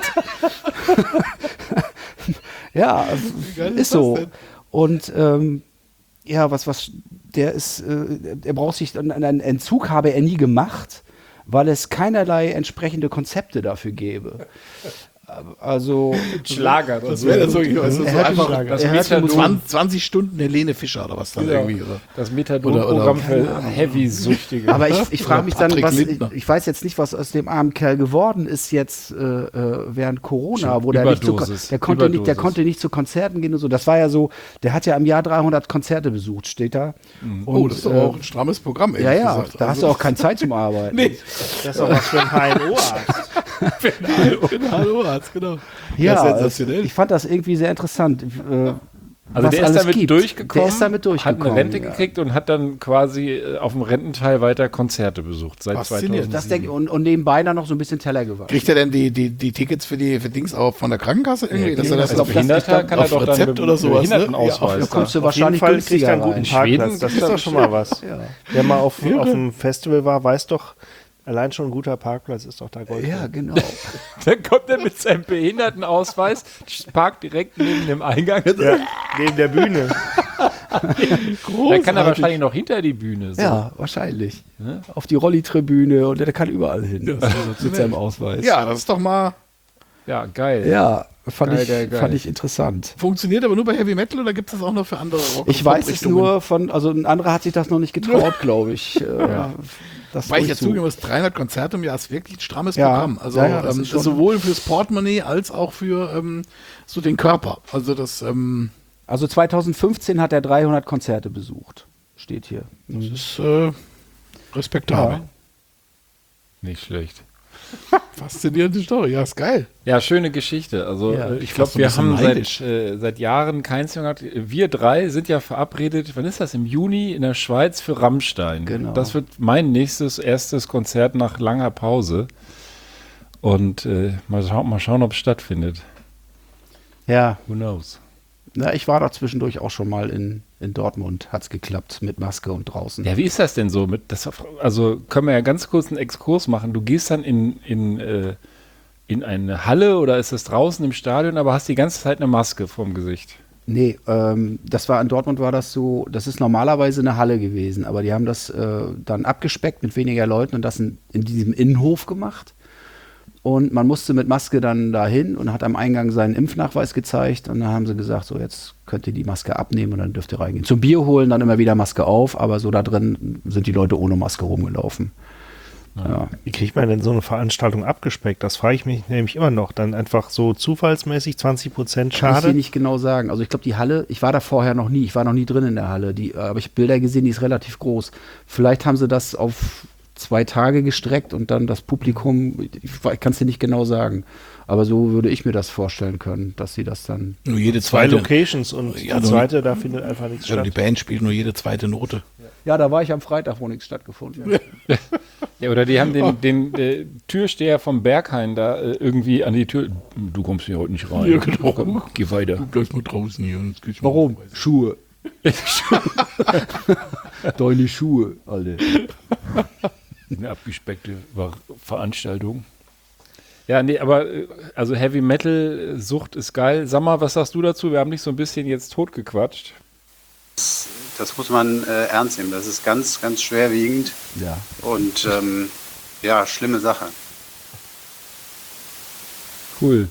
Ja, geil ist ist so. das denn? Und ähm, ja, was, was, der ist, äh, er braucht sich, einen Entzug habe er nie gemacht, weil es keinerlei entsprechende Konzepte dafür gäbe. Also, Schlager. Das wäre dann so, also so Er hört einfach Schlager. das Er hört Methadon, Musik. zwanzig, zwanzig Stunden Helene Fischer oder was dann Ja. irgendwie. Oder? Das Oder- Methadon-Programm oder- für Heavy-Süchtige. aber ich, ich frage mich dann, Patrick was, ich, Lindner. ich weiß jetzt nicht, was aus dem armen Kerl geworden ist jetzt äh, äh, während Corona, wo der nicht, zu, Überdosis. der, konnte nicht, der Überdosis. konnte nicht zu Konzerten gehen und so. Das war ja so, der hat ja im Jahr dreihundert Konzerte besucht, steht da. Oh, Und, das ist doch äh, auch ein strammes Programm, ja, ehrlich ja, gesagt. da hast du auch keine Zeit zum Arbeiten. Nee, Das ist auch was für ein H N O-Arzt. hallo Arzt, genau. Ja, sensationell. ich fand das irgendwie sehr interessant. Äh, Also was der ist alles damit gibt. durchgekommen, Der ist damit durchgekommen. hat eine Rente ja. gekriegt und hat dann quasi äh, auf dem Rententeil weiter Konzerte besucht seit Faszinierend. Das zweitausendsieben. denk, und, und nebenbei dann noch so ein bisschen Teller gewaschen. Kriegt er denn die, die, die Tickets für die für Dings auch von der Krankenkasse irgendwie? Dass er das Als auf, Behinderter kann er auf doch dann Rezept mit oder sowas, ne? Behindertenausweis. Da kommst du Auf jeden wahrscheinlich Fall kriegt günstiger er einen guten rein. Schweden Parkplatz. Das ist ist doch das schon mal was. Ja. Wer mal auf, auf einem Festival war, weiß doch, allein schon ein guter Parkplatz ist doch da Gold. Ja, wert. genau. Dann kommt er mit seinem Behindertenausweis, parkt direkt neben dem Eingang. Ja, neben der Bühne. Da kann er wahrscheinlich noch hinter die Bühne. So. Ja, wahrscheinlich. Auf die Rolli-Tribüne und der kann überall hin. Mit seinem Ausweis. Ja, das ist doch mal. Ja, geil. Ja, fand, Geil, ich, geil, geil. fand ich interessant. Funktioniert aber nur bei Heavy Metal oder gibt es das auch noch für andere Rock- Ich weiß es Richtungen? nur von, also ein anderer hat sich das noch nicht getraut, glaube ich. Äh, das Weil ich jetzt durchzu- zugeben muss, dreihundert Konzerte im Jahr ist wirklich ein strammes Ja. Programm. Also Ja, ja, das ähm, ist schon- sowohl fürs Portemonnaie als auch für ähm, so den Körper. Also das ähm, Also zweitausendfünfzehn hat er dreihundert Konzerte besucht. Steht hier. Mhm. ist äh, respektabel. Ja. Nicht schlecht. Faszinierende Story, ja, ist geil. Ja, schöne Geschichte. Also Ja, äh, ich ich glaube, fast so ein wir bisschen haben neidisch. seit, äh, seit Jahren keins mehr gehabt. Wir drei sind ja verabredet, wann ist das? Im Juni in der Schweiz für Rammstein. Genau. Das wird mein nächstes, erstes Konzert nach langer Pause. Und äh, mal, schau mal schauen, ob es stattfindet. Ja, Who knows? na, ich war da zwischendurch auch schon mal in, in Dortmund. Hat's geklappt mit Maske und draußen. Ja, wie ist das denn so? Mit das, also können wir ja ganz kurz einen Exkurs machen. Du gehst dann in, in, äh, in eine Halle oder ist das draußen im Stadion, aber hast die ganze Zeit eine Maske vorm Gesicht. Nee, ähm, das war in Dortmund war das so, das ist normalerweise eine Halle gewesen, aber die haben das äh, dann abgespeckt mit weniger Leuten und das in, in diesem Innenhof gemacht. Und man musste mit Maske dann dahin und hat am Eingang seinen Impfnachweis gezeigt und dann haben sie gesagt, so jetzt könnt ihr die Maske abnehmen und dann dürft ihr reingehen. Zum Bier holen dann immer wieder Maske auf, aber so da drin sind die Leute ohne Maske rumgelaufen. Ja. Wie kriegt man denn so eine Veranstaltung abgespeckt? Das frage ich mich nämlich immer noch. Dann einfach so zufallsmäßig zwanzig Prozent Kann ich schade. dir nicht genau sagen. Also ich glaube, die Halle, ich war da vorher noch nie, ich war noch nie drin in der Halle, die, aber ich habe Bilder gesehen, die ist relativ groß. Vielleicht haben sie das auf zwei Tage gestreckt und dann das Publikum, ich, ich kann es dir nicht genau sagen, aber so würde ich mir das vorstellen können, dass sie das dann... Nur jede Zwei zweite, Locations und Ja, die nur- zweite, da findet einfach nichts also statt. die Band spielt nur jede zweite Note. Ja, da war ich am Freitag, wo nichts stattgefunden hat. Ja, oder die haben den, den äh, Türsteher vom Berghain da äh, irgendwie an die Tür. Du kommst hier heute nicht rein. Ja, genau. Komm, geh weiter. Bleib mal draußen hier. Jetzt geht's mal Warum? vorbei. Schuhe. Deine Schuhe, alle. Eine abgespeckte Ver- Veranstaltung. Ja, nee, aber äh, also Heavy Metal Sucht ist geil. Sag mal, was sagst du dazu? Wir haben dich so ein bisschen jetzt totgequatscht. Das muss man äh, ernst nehmen. Das ist ganz, ganz schwerwiegend Ja. und ähm, ja, schlimme Sache. Cool.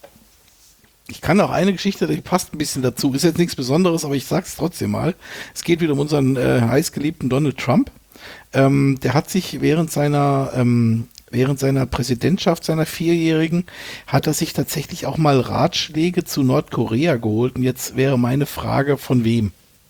Ich kann auch eine Geschichte, die passt ein bisschen dazu. Ist jetzt nichts Besonderes, aber ich sag's trotzdem mal. Es geht wieder um unseren äh, heißgeliebten Donald Trump. Ähm, der hat sich während seiner ähm, während seiner Präsidentschaft, seiner vierjährigen, hat er sich tatsächlich auch mal Ratschläge zu Nordkorea geholt. Und jetzt wäre meine Frage, von wem?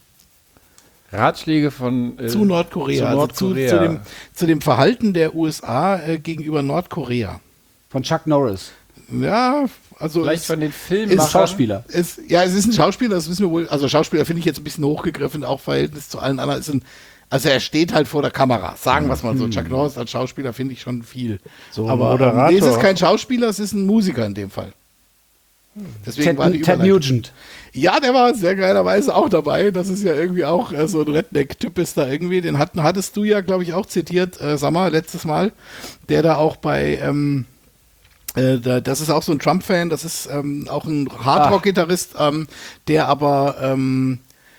Ratschläge von äh, Zu Nordkorea. zu Also zu, Nordkorea. zu, dem, zu dem Verhalten der U S A äh, gegenüber Nordkorea. Von Chuck Norris. Ja, also Vielleicht es- von den ist Filmemachern. Schauspieler. Es, ja, es ist ein Schauspieler, das wissen wir wohl. Also Schauspieler finde ich jetzt ein bisschen hochgegriffen, auch im Verhältnis zu allen anderen. Ist ein, also er steht halt vor der Kamera, sagen wir es mal so. Chuck Norris als Schauspieler finde ich schon viel. So ein Aber ähm, Moderator. nee, es ist kein Schauspieler, es ist ein Musiker in dem Fall. Deswegen Ted, war die Ted Überleitung. Nugent. Ja, der war sehr geilerweise auch dabei. Das ist ja irgendwie auch äh, so ein Redneck-Typ ist da irgendwie. Den hatten, hattest du ja, glaube ich, auch zitiert, äh, sag mal, letztes Mal. Der da auch bei, ähm, äh, da, das ist auch so ein Trump-Fan. Das ist ähm, auch ein Hardrock-Gitarrist, ähm, der aber ähm,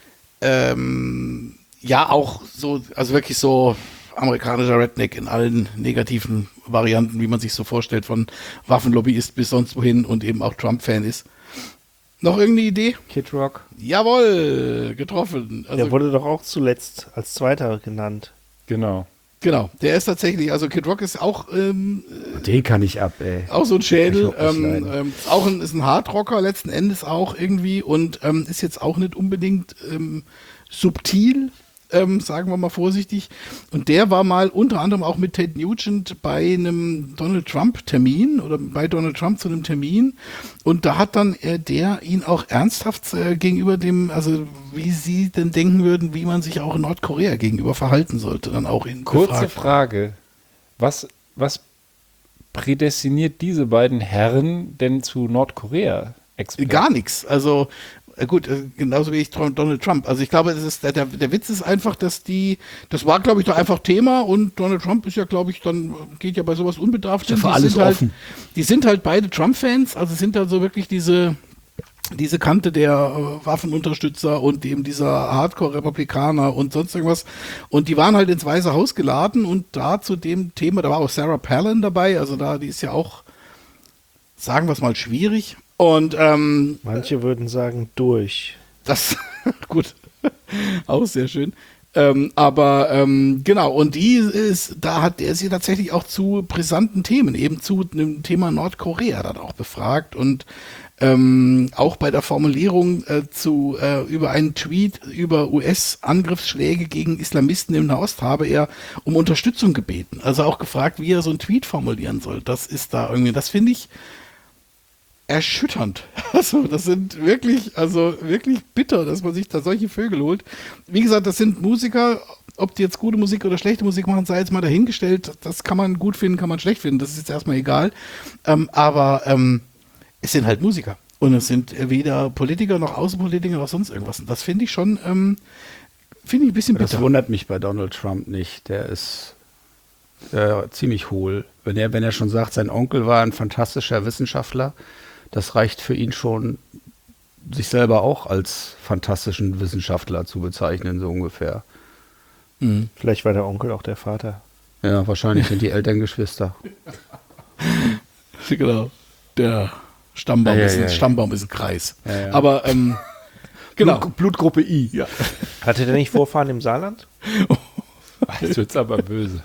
ähm, ja auch so, also wirklich so amerikanischer Redneck in allen negativen Varianten, wie man sich so vorstellt, von Waffenlobbyist bis sonst wohin und eben auch Trump-Fan ist. Noch irgendeine Idee? Kid Rock. Jawohl, getroffen. Also, Der wurde doch auch zuletzt als Zweiter genannt. Genau. genau, der ist tatsächlich, also Kid Rock ist auch, ähm, Den kann ich ab, ey. auch so ein Schädel, Kann ich auch nicht ähm, leiden. ähm, ist auch ein, ist ein Hardrocker letzten Endes auch irgendwie und ähm, ist jetzt auch nicht unbedingt ähm, subtil, ähm, sagen wir mal vorsichtig. Und der war mal unter anderem auch mit Ted Nugent bei einem Donald Trump-Termin oder bei Donald Trump zu einem Termin. Und da hat dann äh, der ihn auch ernsthaft äh, gegenüber dem, also wie sie denn denken würden, wie man sich auch in Nordkorea gegenüber verhalten sollte, dann auch in Kurze gefragt. Frage. Was, was prädestiniert diese beiden Herren denn zu Nordkorea? Experten? Gar nichts. Also äh, gut, äh, genauso wie ich Tr- Donald Trump. Also ich glaube, es ist, der, der, der Witz ist einfach, dass die, das war, glaube ich, doch einfach Thema und Donald Trump ist ja, glaube ich, dann geht ja bei sowas unbedarft hin. für Die alles sind halt, offen. Die sind halt beide Trump-Fans, also sind da so wirklich diese diese Kante der äh, Waffenunterstützer und eben dieser Hardcore-Republikaner und sonst irgendwas. Und die waren halt ins Weiße Haus geladen und da zu dem Thema, da war auch Sarah Palin dabei, also da, die ist ja auch, sagen wir es mal, schwierig. Und ähm, Manche würden sagen, durch. das, gut, auch sehr schön. Ähm, aber ähm, genau, und die ist, da hat er sie tatsächlich auch zu brisanten Themen, eben zu dem Thema Nordkorea dann auch befragt und ähm, auch bei der Formulierung äh, zu äh, über einen Tweet über U S-Angriffsschläge gegen Islamisten im Nahost habe er um Unterstützung gebeten. Also auch gefragt, wie er so einen Tweet formulieren soll. Das ist da irgendwie, das finde ich erschütternd. Also das sind wirklich, also wirklich bitter, dass man sich da solche Vögel holt. Wie gesagt, das sind Musiker, ob die jetzt gute Musik oder schlechte Musik machen, sei jetzt mal dahingestellt. Das kann man gut finden, kann man schlecht finden. Das ist jetzt erstmal egal. Ähm, aber ähm, es sind halt Musiker. Und es sind weder Politiker noch Außenpolitiker noch sonst irgendwas. Und das finde ich schon, ähm, finde ich ein bisschen Das bitter. wundert mich bei Donald Trump nicht. Der ist äh, ziemlich hohl. Wenn er, wenn er schon sagt, sein Onkel war ein fantastischer Wissenschaftler, das reicht für ihn schon sich selber auch als fantastischen Wissenschaftler zu bezeichnen, so ungefähr. Mhm. Vielleicht war der Onkel auch der Vater. Ja, wahrscheinlich sind die Eltern Geschwister. Genau. Der Stammbaum, Ja, ja, ist, ein, ja, ja. Stammbaum ist ein Kreis. Ja, ja. Aber ähm, genau. Blut, Blutgruppe I. Ja. Hatte der nicht Vorfahren im Saarland? Jetzt wird's aber böse.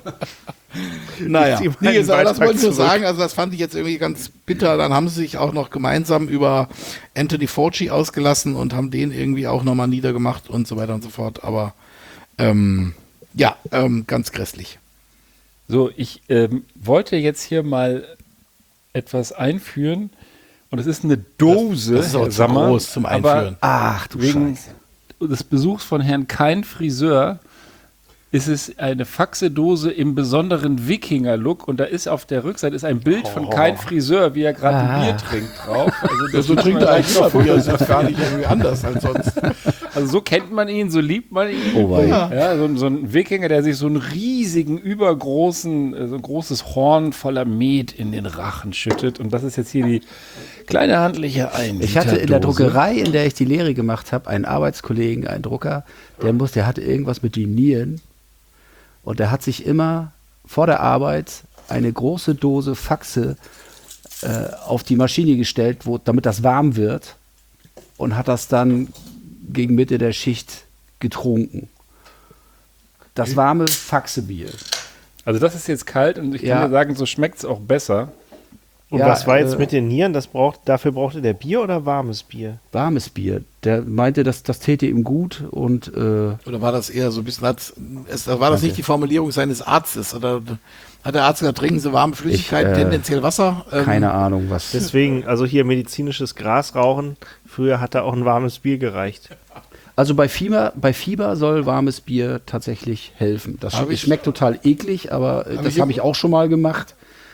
Naja, Ich zieh nee, meinen jetzt, aber das Beitrag wollte ich nur zurück. sagen, also das fand ich jetzt irgendwie ganz bitter. Dann haben sie sich auch noch gemeinsam über Anthony Fauci ausgelassen und haben den irgendwie auch nochmal niedergemacht und so weiter und so fort. Aber ähm, ja, ähm, ganz grässlich. So, ich ähm, wollte jetzt hier mal etwas einführen und es ist eine Dose, Das ist aber Herr zu Sammer, groß zum aber Einführen. Ach du wegen Scheiße. des Besuchs von Herrn Kein Friseur ist es eine Faxedose im besonderen Wikinger-Look und da ist auf der Rückseite ist ein Bild von Kein Friseur, wie er gerade ein Bier trinkt drauf. Also, das So muss trinkt man er eigentlich gleich immer Bier, das ist gar nicht irgendwie anders als sonst. Also so kennt man ihn, so liebt man ihn. Oh wei. Ja, so, so ein Wikinger, der sich so einen riesigen, übergroßen, äh, so ein großes Horn voller Met in den Rachen schüttet. Und das ist jetzt hier die kleine handliche ein. Ich hatte in der Druckerei, in der ich die Lehre gemacht habe, einen Arbeitskollegen, einen Drucker, der muss, der hatte irgendwas mit den Nieren und der hat sich immer vor der Arbeit eine große Dose Faxe äh, auf die Maschine gestellt, wo, damit das warm wird und hat das dann gegen Mitte der Schicht getrunken. Das warme Faxebier. Also das ist jetzt kalt und ich kann Ja. dir sagen, so schmeckt es auch besser. Und Ja, was war jetzt äh, mit den Nieren? Das braucht, dafür brauchte der Bier oder warmes Bier? Warmes Bier. Der meinte, dass das täte ihm gut und äh, Oder war das eher so ein bisschen, hat, es, war das nicht die Formulierung seines Arztes? Oder hat der Arzt gesagt, trinken Sie warme Flüssigkeit, Ich, äh, tendenziell Wasser? Ähm, keine Ahnung, was. Deswegen, also hier medizinisches Gras rauchen. Früher hat da auch ein warmes Bier gereicht. Also bei Fieber, bei Fieber soll warmes Bier tatsächlich helfen. Das Hab sch ich- schmeckt total eklig, aber äh, Hab das ich- habe ich auch schon mal gemacht.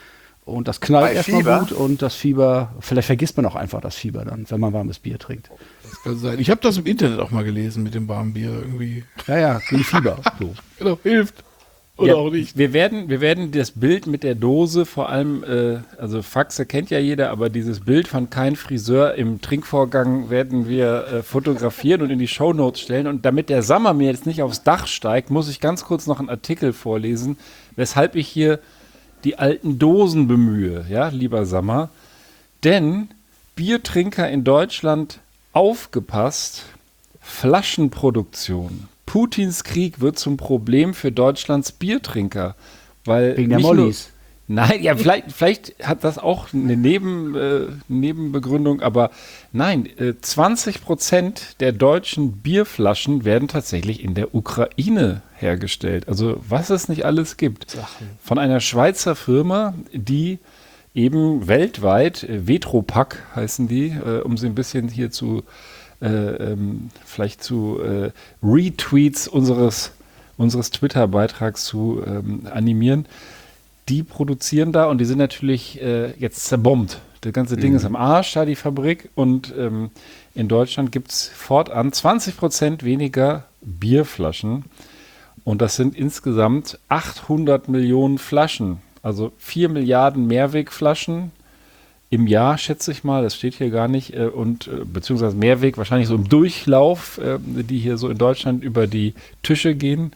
Und das knallt Bei erstmal Fieber? gut und das Fieber, vielleicht vergisst man auch einfach das Fieber dann, wenn man warmes Bier trinkt. Das kann sein. Ich habe das im Internet auch mal gelesen mit dem warmen Bier irgendwie. Ja, ja, gegen Fieber. So. Genau, hilft. Oder Ja, auch nicht. Wir werden, wir werden das Bild mit der Dose, vor allem, äh, also Faxe kennt ja jeder, aber dieses Bild von Kein Friseur im Trinkvorgang werden wir äh, fotografieren und in die Shownotes stellen. Und damit der Sammer mir jetzt nicht aufs Dach steigt, muss ich ganz kurz noch einen Artikel vorlesen, weshalb ich hier die alten Dosen bemühe, ja, lieber Sammer. Denn Biertrinker in Deutschland aufgepasst, Flaschenproduktion. Putins Krieg wird zum Problem für Deutschlands Biertrinker. Weil Wegen der nicht nur- Mollis. Nein, ja, vielleicht, vielleicht hat das auch eine Neben, äh, Nebenbegründung, aber nein, äh, zwanzig Prozent der deutschen Bierflaschen werden tatsächlich in der Ukraine hergestellt. Also was es nicht alles gibt. Von einer Schweizer Firma, die eben weltweit, äh, Vetropack heißen die, äh, um sie ein bisschen hier zu, äh, ähm, vielleicht zu äh, Retweets unseres, unseres Twitter-Beitrags zu ähm, animieren. Die produzieren da und die sind natürlich äh, jetzt zerbombt. Das ganze Ding ist am Arsch, da die Fabrik. Und ähm, in Deutschland gibt es fortan zwanzig Prozent weniger Bierflaschen. Und das sind insgesamt achthundert Millionen Flaschen. Also vier Milliarden Mehrwegflaschen im Jahr, schätze ich mal. Das steht hier gar nicht. Äh, und äh, beziehungsweise Mehrweg wahrscheinlich so im Durchlauf, äh, die hier so in Deutschland über die Tische gehen.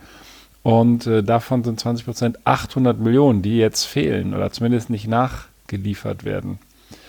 Und äh, davon sind zwanzig Prozent achthundert Millionen, die jetzt fehlen oder zumindest nicht nachgeliefert werden.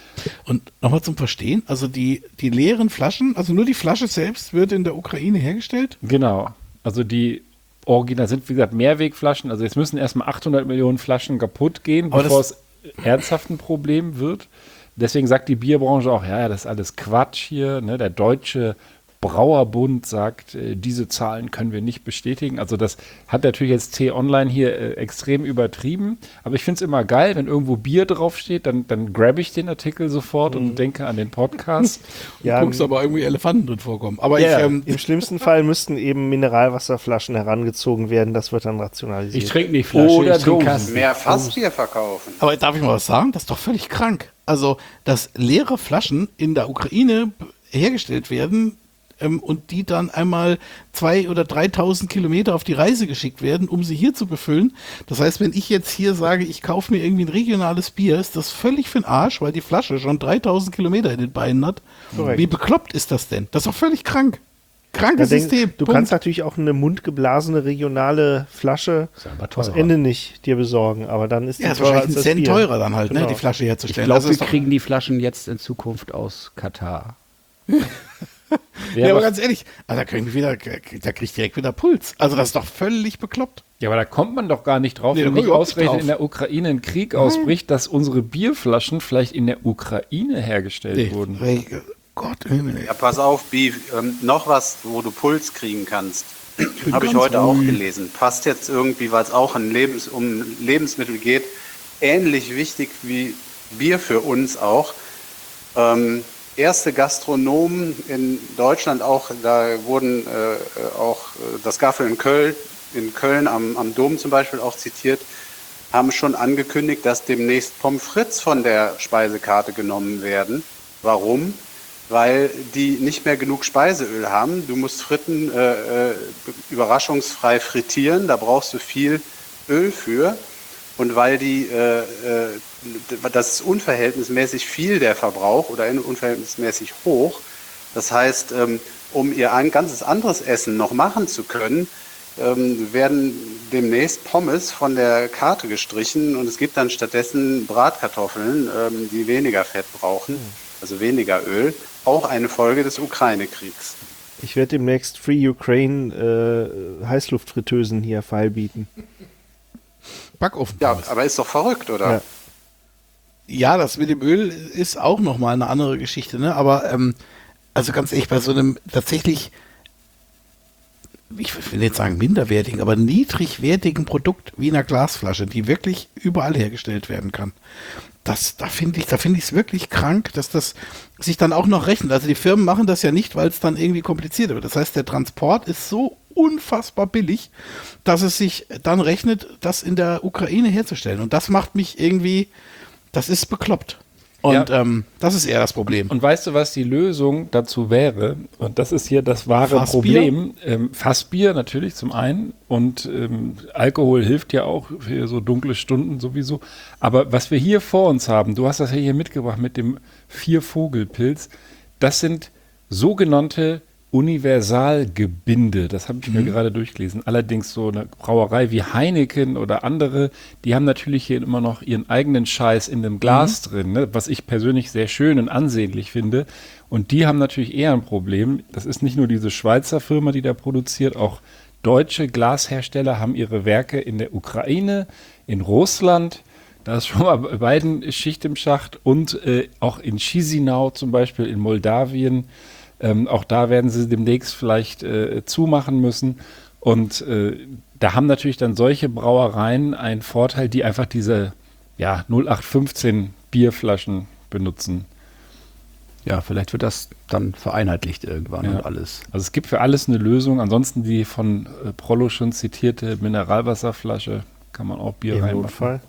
Und nochmal zum Verstehen, also die, die leeren Flaschen, also nur die Flasche selbst wird in der Ukraine hergestellt? Genau. Also die Original sind, wie gesagt, Mehrwegflaschen. Also jetzt müssen erstmal achthundert Millionen Flaschen kaputt gehen, Aber bevor das- es ernsthaft ein Problem wird. Deswegen sagt die Bierbranche auch, ja, ja, das ist alles Quatsch hier. Ne? Der deutsche Brauerbund sagt, äh, diese Zahlen können wir nicht bestätigen. Also das hat natürlich jetzt T-Online hier äh, extrem übertrieben. Aber ich finde es immer geil, wenn irgendwo Bier draufsteht, dann, dann grab ich den Artikel sofort und denke an den Podcast. Ja, Du guckst aber irgendwie Elefanten drin vorkommen. Aber Ja, ich, ähm, im schlimmsten Fall müssten eben Mineralwasserflaschen herangezogen werden. Das wird dann rationalisiert. Ich trinke nicht Flasche, Oder ich trinke Dosen. Kasten. Mehr Fassbier verkaufen. aber darf ich mal was sagen? Das ist doch völlig krank. Also, dass leere Flaschen in der Ukraine b- hergestellt werden, ähm, und die dann einmal zwei oder dreitausend Kilometer auf die Reise geschickt werden, um sie hier zu befüllen. Das heißt, wenn ich jetzt hier sage, ich kaufe mir irgendwie ein regionales Bier, ist das völlig für den Arsch, weil die Flasche schon dreitausend Kilometer in den Beinen hat. Korrekt. Wie bekloppt ist das denn? Das ist doch völlig krank. Da Krankes denk, System. du Punkt. kannst natürlich auch eine mundgeblasene regionale Flasche Ist aber aus teurer. Ende nicht dir besorgen, aber dann ist die Ja, ist teurer wahrscheinlich als ein das Cent Bier. teurer dann halt, ne, Genau. die Flasche Ich herzustellen. glaube, Das wir ist doch- kriegen die Flaschen jetzt in Zukunft aus Katar. Ja, aber ganz ehrlich, also da, krieg ich wieder, da krieg ich direkt wieder Puls. Also das ist doch völlig bekloppt. Ja, aber da kommt man doch gar nicht drauf, Nee, da wenn kommt nicht überhaupt nicht ausgerechnet drauf. in der Ukraine ein Krieg ausbricht, dass unsere Bierflaschen vielleicht in der Ukraine hergestellt Nee, wurden. ey, Gott, Himmel, ey. Ja, pass auf, Bi, ähm, noch was, wo du Puls kriegen kannst. bin Habe ich ganz heute auch ruhig. gelesen. Passt jetzt irgendwie, weil es auch an Lebens, um Lebensmittel geht, ähnlich wichtig wie Bier für uns auch. Ähm, erste Gastronomen in Deutschland auch, da wurden äh, auch äh, das Gaffel in Köln, in Köln am, am Dom zum Beispiel auch zitiert, haben schon angekündigt, dass demnächst Pommes frites von der Speisekarte genommen werden. Warum? Weil die nicht mehr genug Speiseöl haben. Du musst Fritten äh, äh, überraschungsfrei frittieren, da brauchst du viel Öl für. Und weil die, äh, äh, das ist unverhältnismäßig viel der Verbrauch oder unverhältnismäßig hoch. Das heißt, ähm, um ihr ein ganzes anderes Essen noch machen zu können, ähm, werden demnächst Pommes von der Karte gestrichen und es gibt dann stattdessen Bratkartoffeln, ähm, die weniger Fett brauchen, also weniger Öl. Auch eine Folge des Ukraine-Kriegs. Ich werde demnächst Free Ukraine äh, Heißluftfritteusen hier feilbieten. Backofen. Ja, aber ist doch verrückt, oder? Ja. Ja, das mit dem Öl ist auch nochmal eine andere Geschichte, ne? Aber ähm, also ganz ehrlich, bei so einem tatsächlich, ich will nicht sagen minderwertigen, aber niedrigwertigen Produkt wie einer Glasflasche, die wirklich überall hergestellt werden kann. Das, da finde ich, da finde ich es wirklich krank, dass das sich dann auch noch rechnet. Also die Firmen machen das ja nicht, weil es dann irgendwie kompliziert wird. Das heißt, der Transport ist so unfassbar billig, dass es sich dann rechnet, das in der Ukraine herzustellen. Und das macht mich irgendwie, das ist bekloppt. Und Ja. ähm, das ist eher das Problem. Und weißt du, was die Lösung dazu wäre? Und das ist hier das wahre Fassbier? Problem. Ähm, Fassbier natürlich zum einen und ähm, Alkohol hilft ja auch für so dunkle Stunden sowieso. Aber was wir hier vor uns haben, du hast das ja hier mitgebracht mit dem Viervogelpilz, das sind sogenannte Universalgebinde. Das habe ich mir gerade durchgelesen. Allerdings so eine Brauerei wie Heineken oder andere, die haben natürlich hier immer noch ihren eigenen Scheiß in dem Glas drin, ne? Was ich persönlich sehr schön und ansehnlich finde. Und die haben natürlich eher ein Problem. Das ist nicht nur diese Schweizer Firma, die da produziert, auch deutsche Glashersteller haben ihre Werke in der Ukraine, in Russland. Da ist schon mal bei beiden Schicht im Schacht und äh, auch in Chisinau zum Beispiel, in Moldawien. Ähm, auch da werden sie demnächst vielleicht äh, zumachen müssen. Und äh, da haben natürlich dann solche Brauereien einen Vorteil, die einfach diese ja, null acht fünfzehn Bierflaschen benutzen. Ja, vielleicht wird das dann vereinheitlicht irgendwann Ja. und alles. Also es gibt für alles eine Lösung. Ansonsten die von äh, Prollo schon zitierte Mineralwasserflasche kann man auch Bier Im reinmachen. Notfall.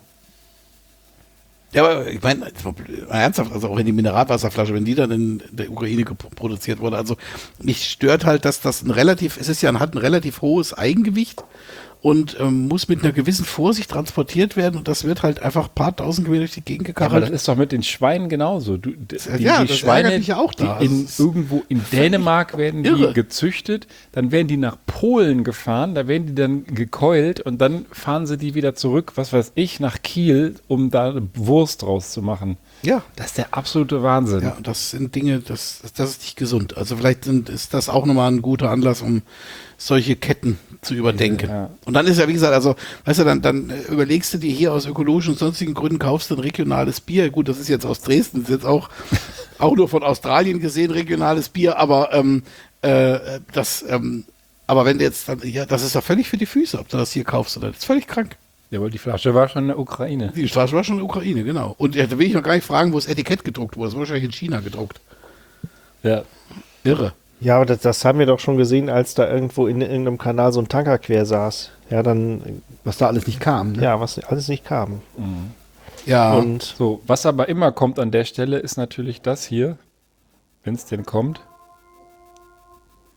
Ja, aber ich meine, ernsthaft, also auch in die Mineralwasserflasche, wenn die dann in der Ukraine gep- produziert wurde, also mich stört halt, dass das ein relativ, es ist ja, hat ein relativ hohes Eigengewicht und ähm, muss mit einer gewissen Vorsicht transportiert werden und das wird halt einfach ein paar tausend Kilometer durch die Gegend Ja, aber das gekarrt. ist doch mit den Schweinen genauso. Du, d- die, ja, die das Schweine, ärgert mich ja auch da. die in, Also es ist irgendwo in Dänemark werden die irre. gezüchtet, dann werden die nach Polen gefahren, da werden die dann gekeult und dann fahren sie die wieder zurück, was weiß ich, nach Kiel, um da eine Wurst draus zu machen. Ja. Das ist der absolute Wahnsinn. Ja, und das sind Dinge, das, das ist nicht gesund. Also vielleicht sind, ist das auch nochmal ein guter Anlass, um solche Ketten zu überdenken. Ja. Und dann ist ja, wie gesagt, also, weißt du, dann, dann äh, überlegst du dir hier aus ökologischen und sonstigen Gründen, kaufst du ein regionales Bier. Gut, das ist jetzt aus Dresden, das ist jetzt auch, auch nur von Australien gesehen, regionales Bier, aber ähm, äh, das, ähm, aber wenn du jetzt dann, ja, das ist ja völlig für die Füße, ob du das hier kaufst oder, das ist völlig krank. Ja, weil die Flasche war schon in der Ukraine. Die Straße war schon in der Ukraine, genau. Und ja, da will ich noch gar nicht fragen, wo das Etikett gedruckt wurde. Das war wahrscheinlich in China gedruckt. Ja. Irre. Ja, aber das, das haben wir doch schon gesehen, als da irgendwo in irgendeinem Kanal so ein Tanker quer saß. Ja, dann, Was da alles nicht kam. Ne? ja, was alles nicht kam. Ja. Und So, was aber immer kommt an der Stelle, ist natürlich das hier, wenn es denn kommt.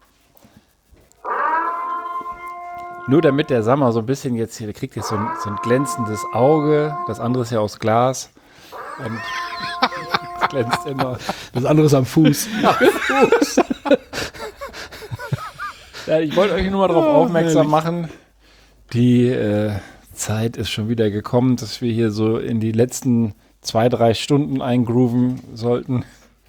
Nur damit der Sammer so ein bisschen jetzt hier, der kriegt jetzt so ein, so ein glänzendes Auge, das andere ist ja aus Glas und es glänzt immer. Das andere ist am Fuß. Ja, ich wollte euch nur mal darauf Oh, aufmerksam herrlich. machen, die äh, Zeit ist schon wieder gekommen, dass wir hier so in die letzten zwei, drei Stunden eingrooven sollten.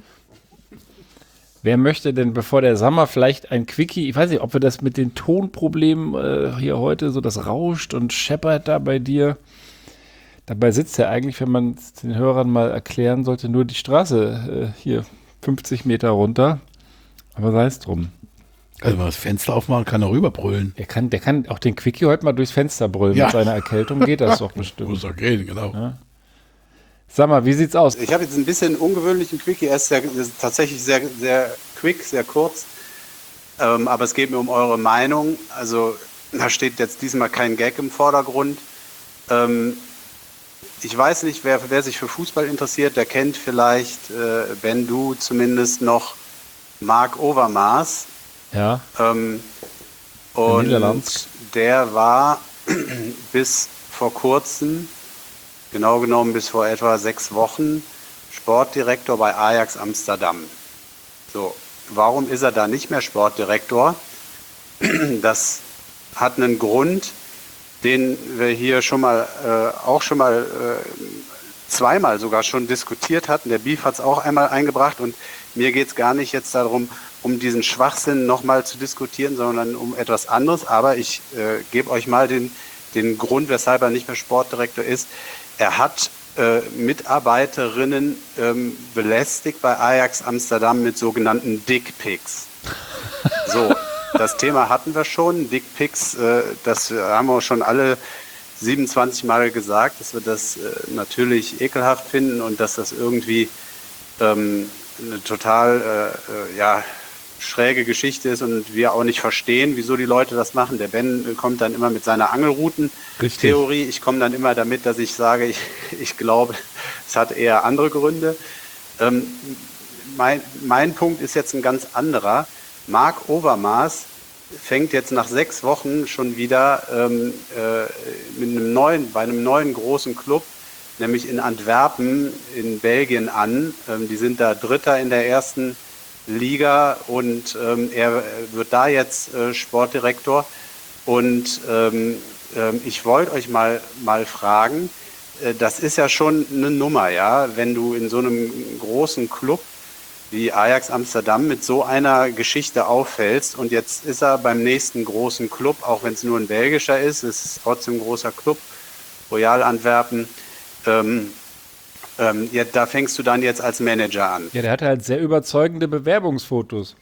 Wer möchte denn, bevor der Sommer vielleicht ein Quickie, ich weiß nicht, ob wir das mit den Tonproblemen äh, hier heute, so das rauscht und scheppert da bei dir. Dabei sitzt ja eigentlich, wenn man es den Hörern mal erklären sollte, nur die Straße äh, hier fünfzig Meter runter. Aber sei es drum. Also wenn wir das Fenster aufmachen, kann er rüberbrüllen. Der kann, der kann auch den Quickie heute mal durchs Fenster brüllen. Ja. Mit seiner Erkältung geht das doch Muss bestimmt. er gehen, genau. Ja. Sag mal, wie sieht's aus? Ich habe jetzt ein bisschen ungewöhnlichen Quickie. Er ist, sehr, ist tatsächlich sehr, sehr quick, sehr kurz. Ähm, aber es geht mir um eure Meinung. Also da steht jetzt diesmal kein Gag im Vordergrund. Ähm, ich weiß nicht, wer, wer sich für Fußball interessiert, der kennt vielleicht, äh, Ben, du zumindest noch, Marc Overmars. Ja, Ähm, und Niederlands. der war bis vor kurzem, genau genommen bis vor etwa sechs Wochen, Sportdirektor bei Ajax Amsterdam. So, warum ist er da nicht mehr Sportdirektor? Das hat einen Grund, den wir hier schon mal, äh, auch schon mal äh, zweimal sogar schon diskutiert hatten. Der Beef hat es auch einmal eingebracht und mir geht es gar nicht jetzt darum, um diesen Schwachsinn nochmal zu diskutieren, sondern um etwas anderes. Aber ich äh, gebe euch mal den, den Grund, weshalb er nicht mehr Sportdirektor ist. Er hat äh, Mitarbeiterinnen ähm, belästigt bei Ajax Amsterdam mit sogenannten Dickpics. So, das Thema hatten wir schon. Dickpics, äh, das haben wir schon alle siebenundzwanzig Mal gesagt, dass wir das äh, natürlich ekelhaft finden und dass das irgendwie ähm, eine total äh, äh, ja, schräge Geschichte ist und wir auch nicht verstehen, wieso die Leute das machen. Der Ben äh, kommt dann immer mit seiner Angelrouten-Theorie. Ich komme dann immer damit, dass ich sage, ich, ich glaube, es hat eher andere Gründe. Ähm, mein, mein Punkt ist jetzt ein ganz anderer. Marc Overmars fängt jetzt nach sechs Wochen schon wieder ähm, äh, mit einem neuen, bei einem neuen großen Club, nämlich in Antwerpen in Belgien an. Ähm, die sind da Dritter in der ersten Liga und ähm, er wird da jetzt äh, Sportdirektor. Und ähm, ähm, ich wollte euch mal, mal fragen, äh, das ist ja schon eine Nummer, ja, wenn du in so einem großen Club wie Ajax Amsterdam mit so einer Geschichte auffällst und jetzt ist er beim nächsten großen Club, auch wenn es nur ein belgischer ist, es ist trotzdem ein großer Club, Royal Antwerpen, ähm, ähm, ja, da fängst du dann jetzt als Manager an. Ja, der hatte halt sehr überzeugende Bewerbungsfotos.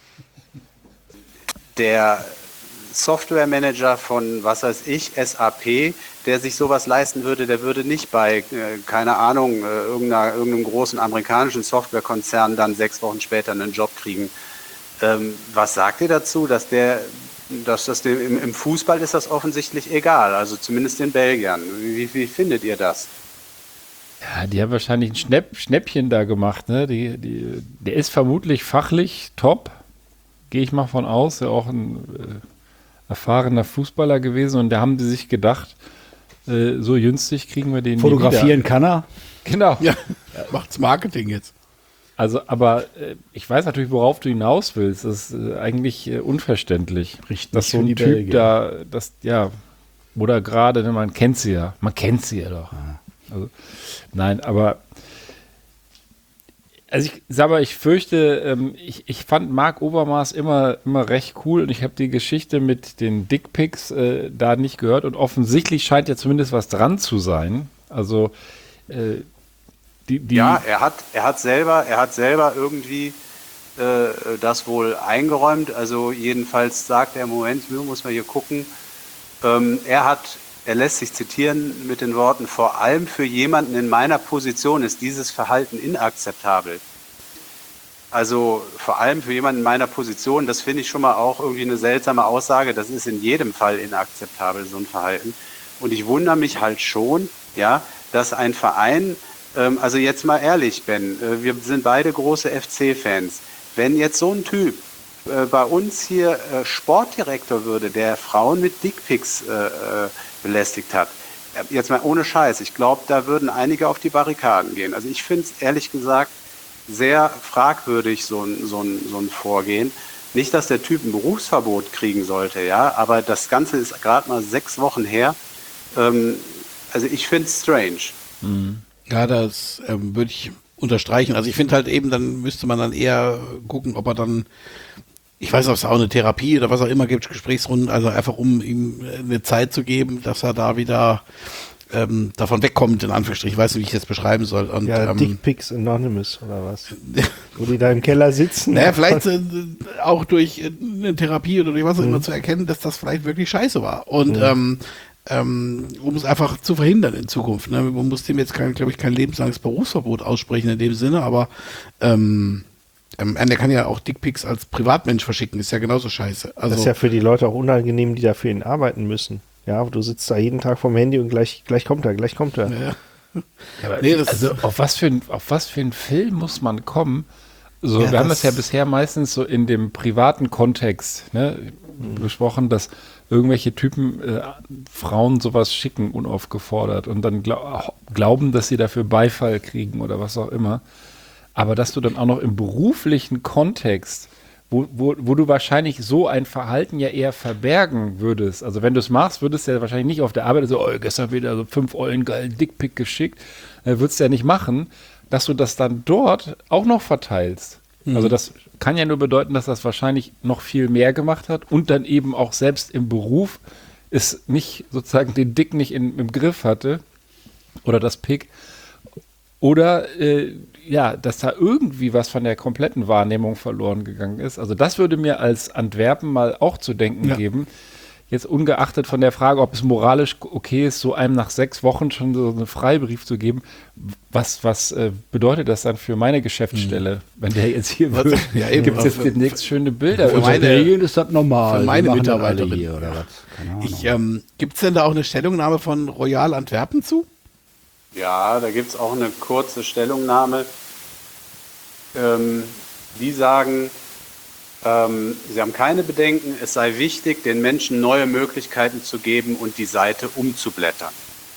Der Softwaremanager von, was weiß ich, S A P, der sich sowas leisten würde, der würde nicht bei, äh, keine Ahnung, äh, irgendeiner, irgendeinem großen amerikanischen Softwarekonzern dann sechs Wochen später einen Job kriegen. Ähm, was sagt ihr dazu, dass der, dass das dem, im, im Fußball ist das offensichtlich egal, also zumindest den Belgiern. Wie, wie findet ihr das? Ja, die haben wahrscheinlich ein Schnäpp, Schnäppchen da gemacht, ne? Die, die, der ist vermutlich fachlich top, gehe ich mal von aus, ja auch ein äh, erfahrener Fußballer gewesen und da haben die sich gedacht, äh, so günstig kriegen wir den nie Fotografieren wieder. kann er. Genau. Ja, macht's Marketing jetzt. Also, aber äh, ich weiß natürlich, worauf du hinaus willst. Das ist äh, eigentlich äh, unverständlich. Richtig dass so für ein die Typ Belgier. da, das, ja, oder gerade, ne, man kennt sie ja. Man kennt sie ja doch. Also, nein, aber also ich sag mal, ich fürchte, ähm, ich, ich fand Marc Overmars immer, immer recht cool und ich habe die Geschichte mit den Dickpics äh, da nicht gehört und offensichtlich scheint ja zumindest was dran zu sein. Also äh, die, die Ja, er hat, er hat selber, er hat selber irgendwie äh, das wohl eingeräumt. Also jedenfalls sagt er, Moment, muss man hier gucken. Ähm, er hat, er lässt sich zitieren mit den Worten: Vor allem für jemanden in meiner Position ist dieses Verhalten inakzeptabel. Also vor allem für jemanden in meiner Position, das finde ich schon mal auch irgendwie eine seltsame Aussage. Das ist in jedem Fall inakzeptabel, so ein Verhalten. Und ich wundere mich halt schon, ja, dass ein Verein, ähm, also jetzt mal ehrlich, Ben, äh, wir sind beide große F C-Fans. Wenn jetzt so ein Typ äh, bei uns hier äh, Sportdirektor würde, der Frauen mit Dickpics äh, äh, belästigt hat. Äh, Jetzt mal ohne Scheiß. Ich glaube, da würden einige auf die Barrikaden gehen. Also ich finde es ehrlich gesagt sehr fragwürdig, so ein, so ein, so ein Vorgehen. Nicht, dass der Typ ein Berufsverbot kriegen sollte, ja, aber das Ganze ist gerade mal sechs Wochen her. Ähm, also ich finde es strange. Ja, das ähm, würde ich unterstreichen. Also ich finde halt eben, dann müsste man dann eher gucken, ob er dann, ich weiß nicht, ob es auch eine Therapie oder was auch immer gibt, Gesprächsrunden, also einfach um ihm eine Zeit zu geben, dass er da wieder ähm, davon wegkommt, in Anführungsstrichen. Ich weiß nicht, wie ich das beschreiben soll. Und, Ja, ähm, Dickpics Anonymous oder was? Wo die da im Keller sitzen. naja, vielleicht äh, auch durch äh, eine Therapie oder durch was auch immer zu erkennen, dass das vielleicht wirklich scheiße war. Und ähm, ähm, um es einfach zu verhindern in Zukunft. Ne? Man muss dem jetzt, glaube ich, kein lebenslanges Berufsverbot aussprechen in dem Sinne, aber ähm, ähm, der kann ja auch Dickpics als Privatmensch verschicken, ist ja genauso scheiße. Also, Das ist ja für die Leute auch unangenehm, die dafür ihn arbeiten müssen. Ja, du sitzt da jeden Tag vorm Handy und gleich, gleich kommt er, gleich kommt er. ja. Aber Nee, das- also auf was, für ein, auf was für einen Film muss man kommen? So, Ja, wir haben das das- ja bisher meistens so in dem privaten Kontext ne, besprochen, dass irgendwelche Typen äh, Frauen sowas schicken, unaufgefordert und dann glaub, glauben, dass sie dafür Beifall kriegen oder was auch immer. Aber dass du dann auch noch im beruflichen Kontext, wo, wo, wo du wahrscheinlich so ein Verhalten ja eher verbergen würdest. Also wenn du es machst, würdest du ja wahrscheinlich nicht auf der Arbeit so, oh, gestern wieder so fünf Eulen geilen Dickpick geschickt. Äh, würdest du ja nicht machen, dass du das dann dort auch noch verteilst. Also das kann ja nur bedeuten, dass das wahrscheinlich noch viel mehr gemacht hat und dann eben auch selbst im Beruf es nicht sozusagen den Dick nicht in, im Griff hatte oder das Pick. Oder äh, ja, dass da irgendwie was von der kompletten Wahrnehmung verloren gegangen ist. Also das würde mir als Antwerpen mal auch zu denken Ja. geben. Jetzt ungeachtet von der Frage, ob es moralisch okay ist, so einem nach sechs Wochen schon so einen Freibrief zu geben. Was, was äh, bedeutet das dann für meine Geschäftsstelle, wenn der jetzt hier Was- wird? ja, eben. Gibt es jetzt demnächst schöne Bilder? Für Unter meine- der- Regeln ist das normal. für meine Die machen das alle Mitarbeiterin. hier oder was? Keine Ahnung. Ich, ähm, gibt es denn da auch eine Stellungnahme von Royal Antwerpen zu? Ja, da gibt es auch eine kurze Stellungnahme. Ähm, die sagen, ähm, sie haben keine Bedenken, es sei wichtig, den Menschen neue Möglichkeiten zu geben und die Seite umzublättern.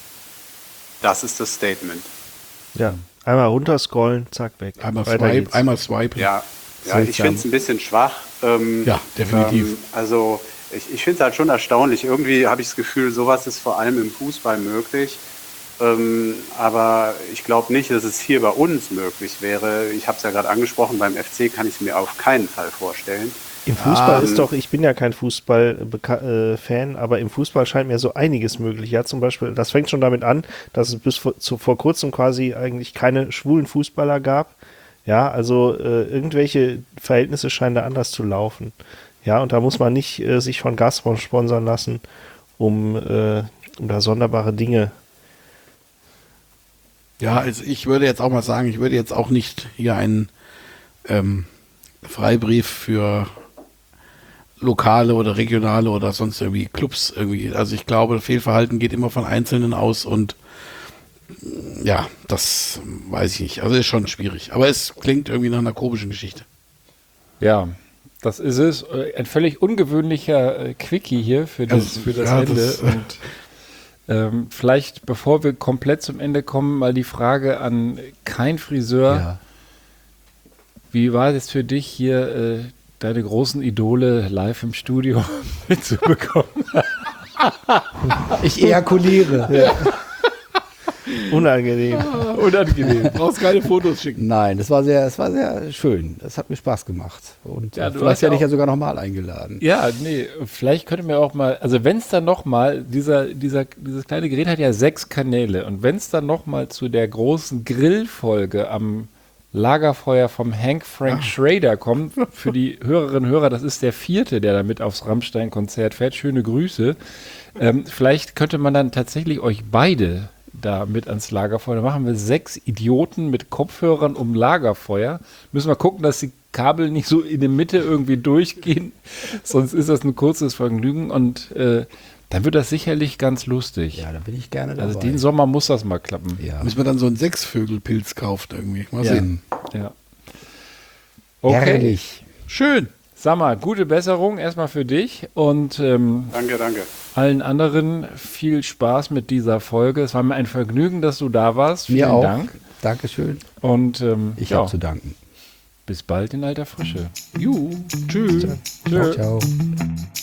Das ist das Statement. Ja, einmal runterscrollen, zack, weg. Einmal Weiter swipe, geht's. einmal swipen. Ja, ja ich finde es ein bisschen schwach. Ähm, Ja, definitiv. Ähm, also ich, ich finde es halt schon erstaunlich. Irgendwie habe ich das Gefühl, sowas ist vor allem im Fußball möglich. Ähm, aber ich glaube nicht, dass es hier bei uns möglich wäre. Ich habe es ja gerade angesprochen, beim F C kann ich es mir auf keinen Fall vorstellen. Im Fußball Ah, ist doch, ich bin ja kein Fußball-Fan, aber im Fußball scheint mir so einiges möglich. Ja, zum Beispiel, das fängt schon damit an, dass es bis vor, zu, vor kurzem quasi eigentlich keine schwulen Fußballer gab. Ja, also äh, irgendwelche Verhältnisse scheinen da anders zu laufen. Ja, und da muss man nicht äh, sich von Gazprom sponsern lassen, um, äh, um da sonderbare Dinge. Ja, also ich würde jetzt auch mal sagen, ich würde jetzt auch nicht hier einen ähm, Freibrief für lokale oder regionale oder sonst irgendwie Clubs irgendwie. Also ich glaube, Fehlverhalten geht immer von Einzelnen aus und mm, ja, das weiß ich nicht. Also ist schon schwierig. Aber es klingt irgendwie nach einer komischen Geschichte. Ja, das ist es. Äh, Ein völlig ungewöhnlicher äh, Quickie hier für das, Also, für das ja, Ende. das- Und ähm, vielleicht, bevor wir komplett zum Ende kommen, mal die Frage an kein Friseur. Ja. Wie war es für dich hier, äh, deine großen Idole live im Studio mitzubekommen? Ich ejakuliere. Unangenehm. Unangenehm. Du brauchst keine Fotos schicken. Nein, das war sehr, das war sehr schön. Das hat mir Spaß gemacht. Und Ja, äh, du vielleicht hast ja werde ich auch- ja sogar nochmal eingeladen. Ja, nee, vielleicht könnte mir auch mal, also wenn es dann nochmal, dieser, dieser, dieses kleine Gerät hat ja sechs Kanäle und wenn es dann nochmal zu der großen Grillfolge am Lagerfeuer vom Hank Frank Schrader kommt, für die Hörerinnen und Hörer, das ist der vierte, der da mit aufs Rammstein-Konzert fährt, schöne Grüße. Ähm, vielleicht könnte man dann tatsächlich euch beide da mit ans Lagerfeuer, da machen wir sechs Idioten mit Kopfhörern um Lagerfeuer, müssen wir gucken, dass die Kabel nicht so in der Mitte irgendwie durchgehen, sonst ist das ein kurzes Vergnügen und äh, dann wird das sicherlich ganz lustig. Ja, da bin ich gerne dabei. Also den Sommer muss das mal klappen. ja. Müssen wir dann so einen Sechsvögelpilz kaufen irgendwie. Mal Ja. sehen. Ja. Okay, Herrlich. Schön. Sag mal, gute Besserung erstmal für dich und ähm, Danke, danke. allen anderen viel Spaß mit dieser Folge. Es war mir ein Vergnügen, dass du da warst. Vielen Mir auch. Dank. Dankeschön. Und ähm, Ich ja, habe zu danken. bis bald in alter Frische. Juhu. Tschüss. Tschö. Ciao, ciao.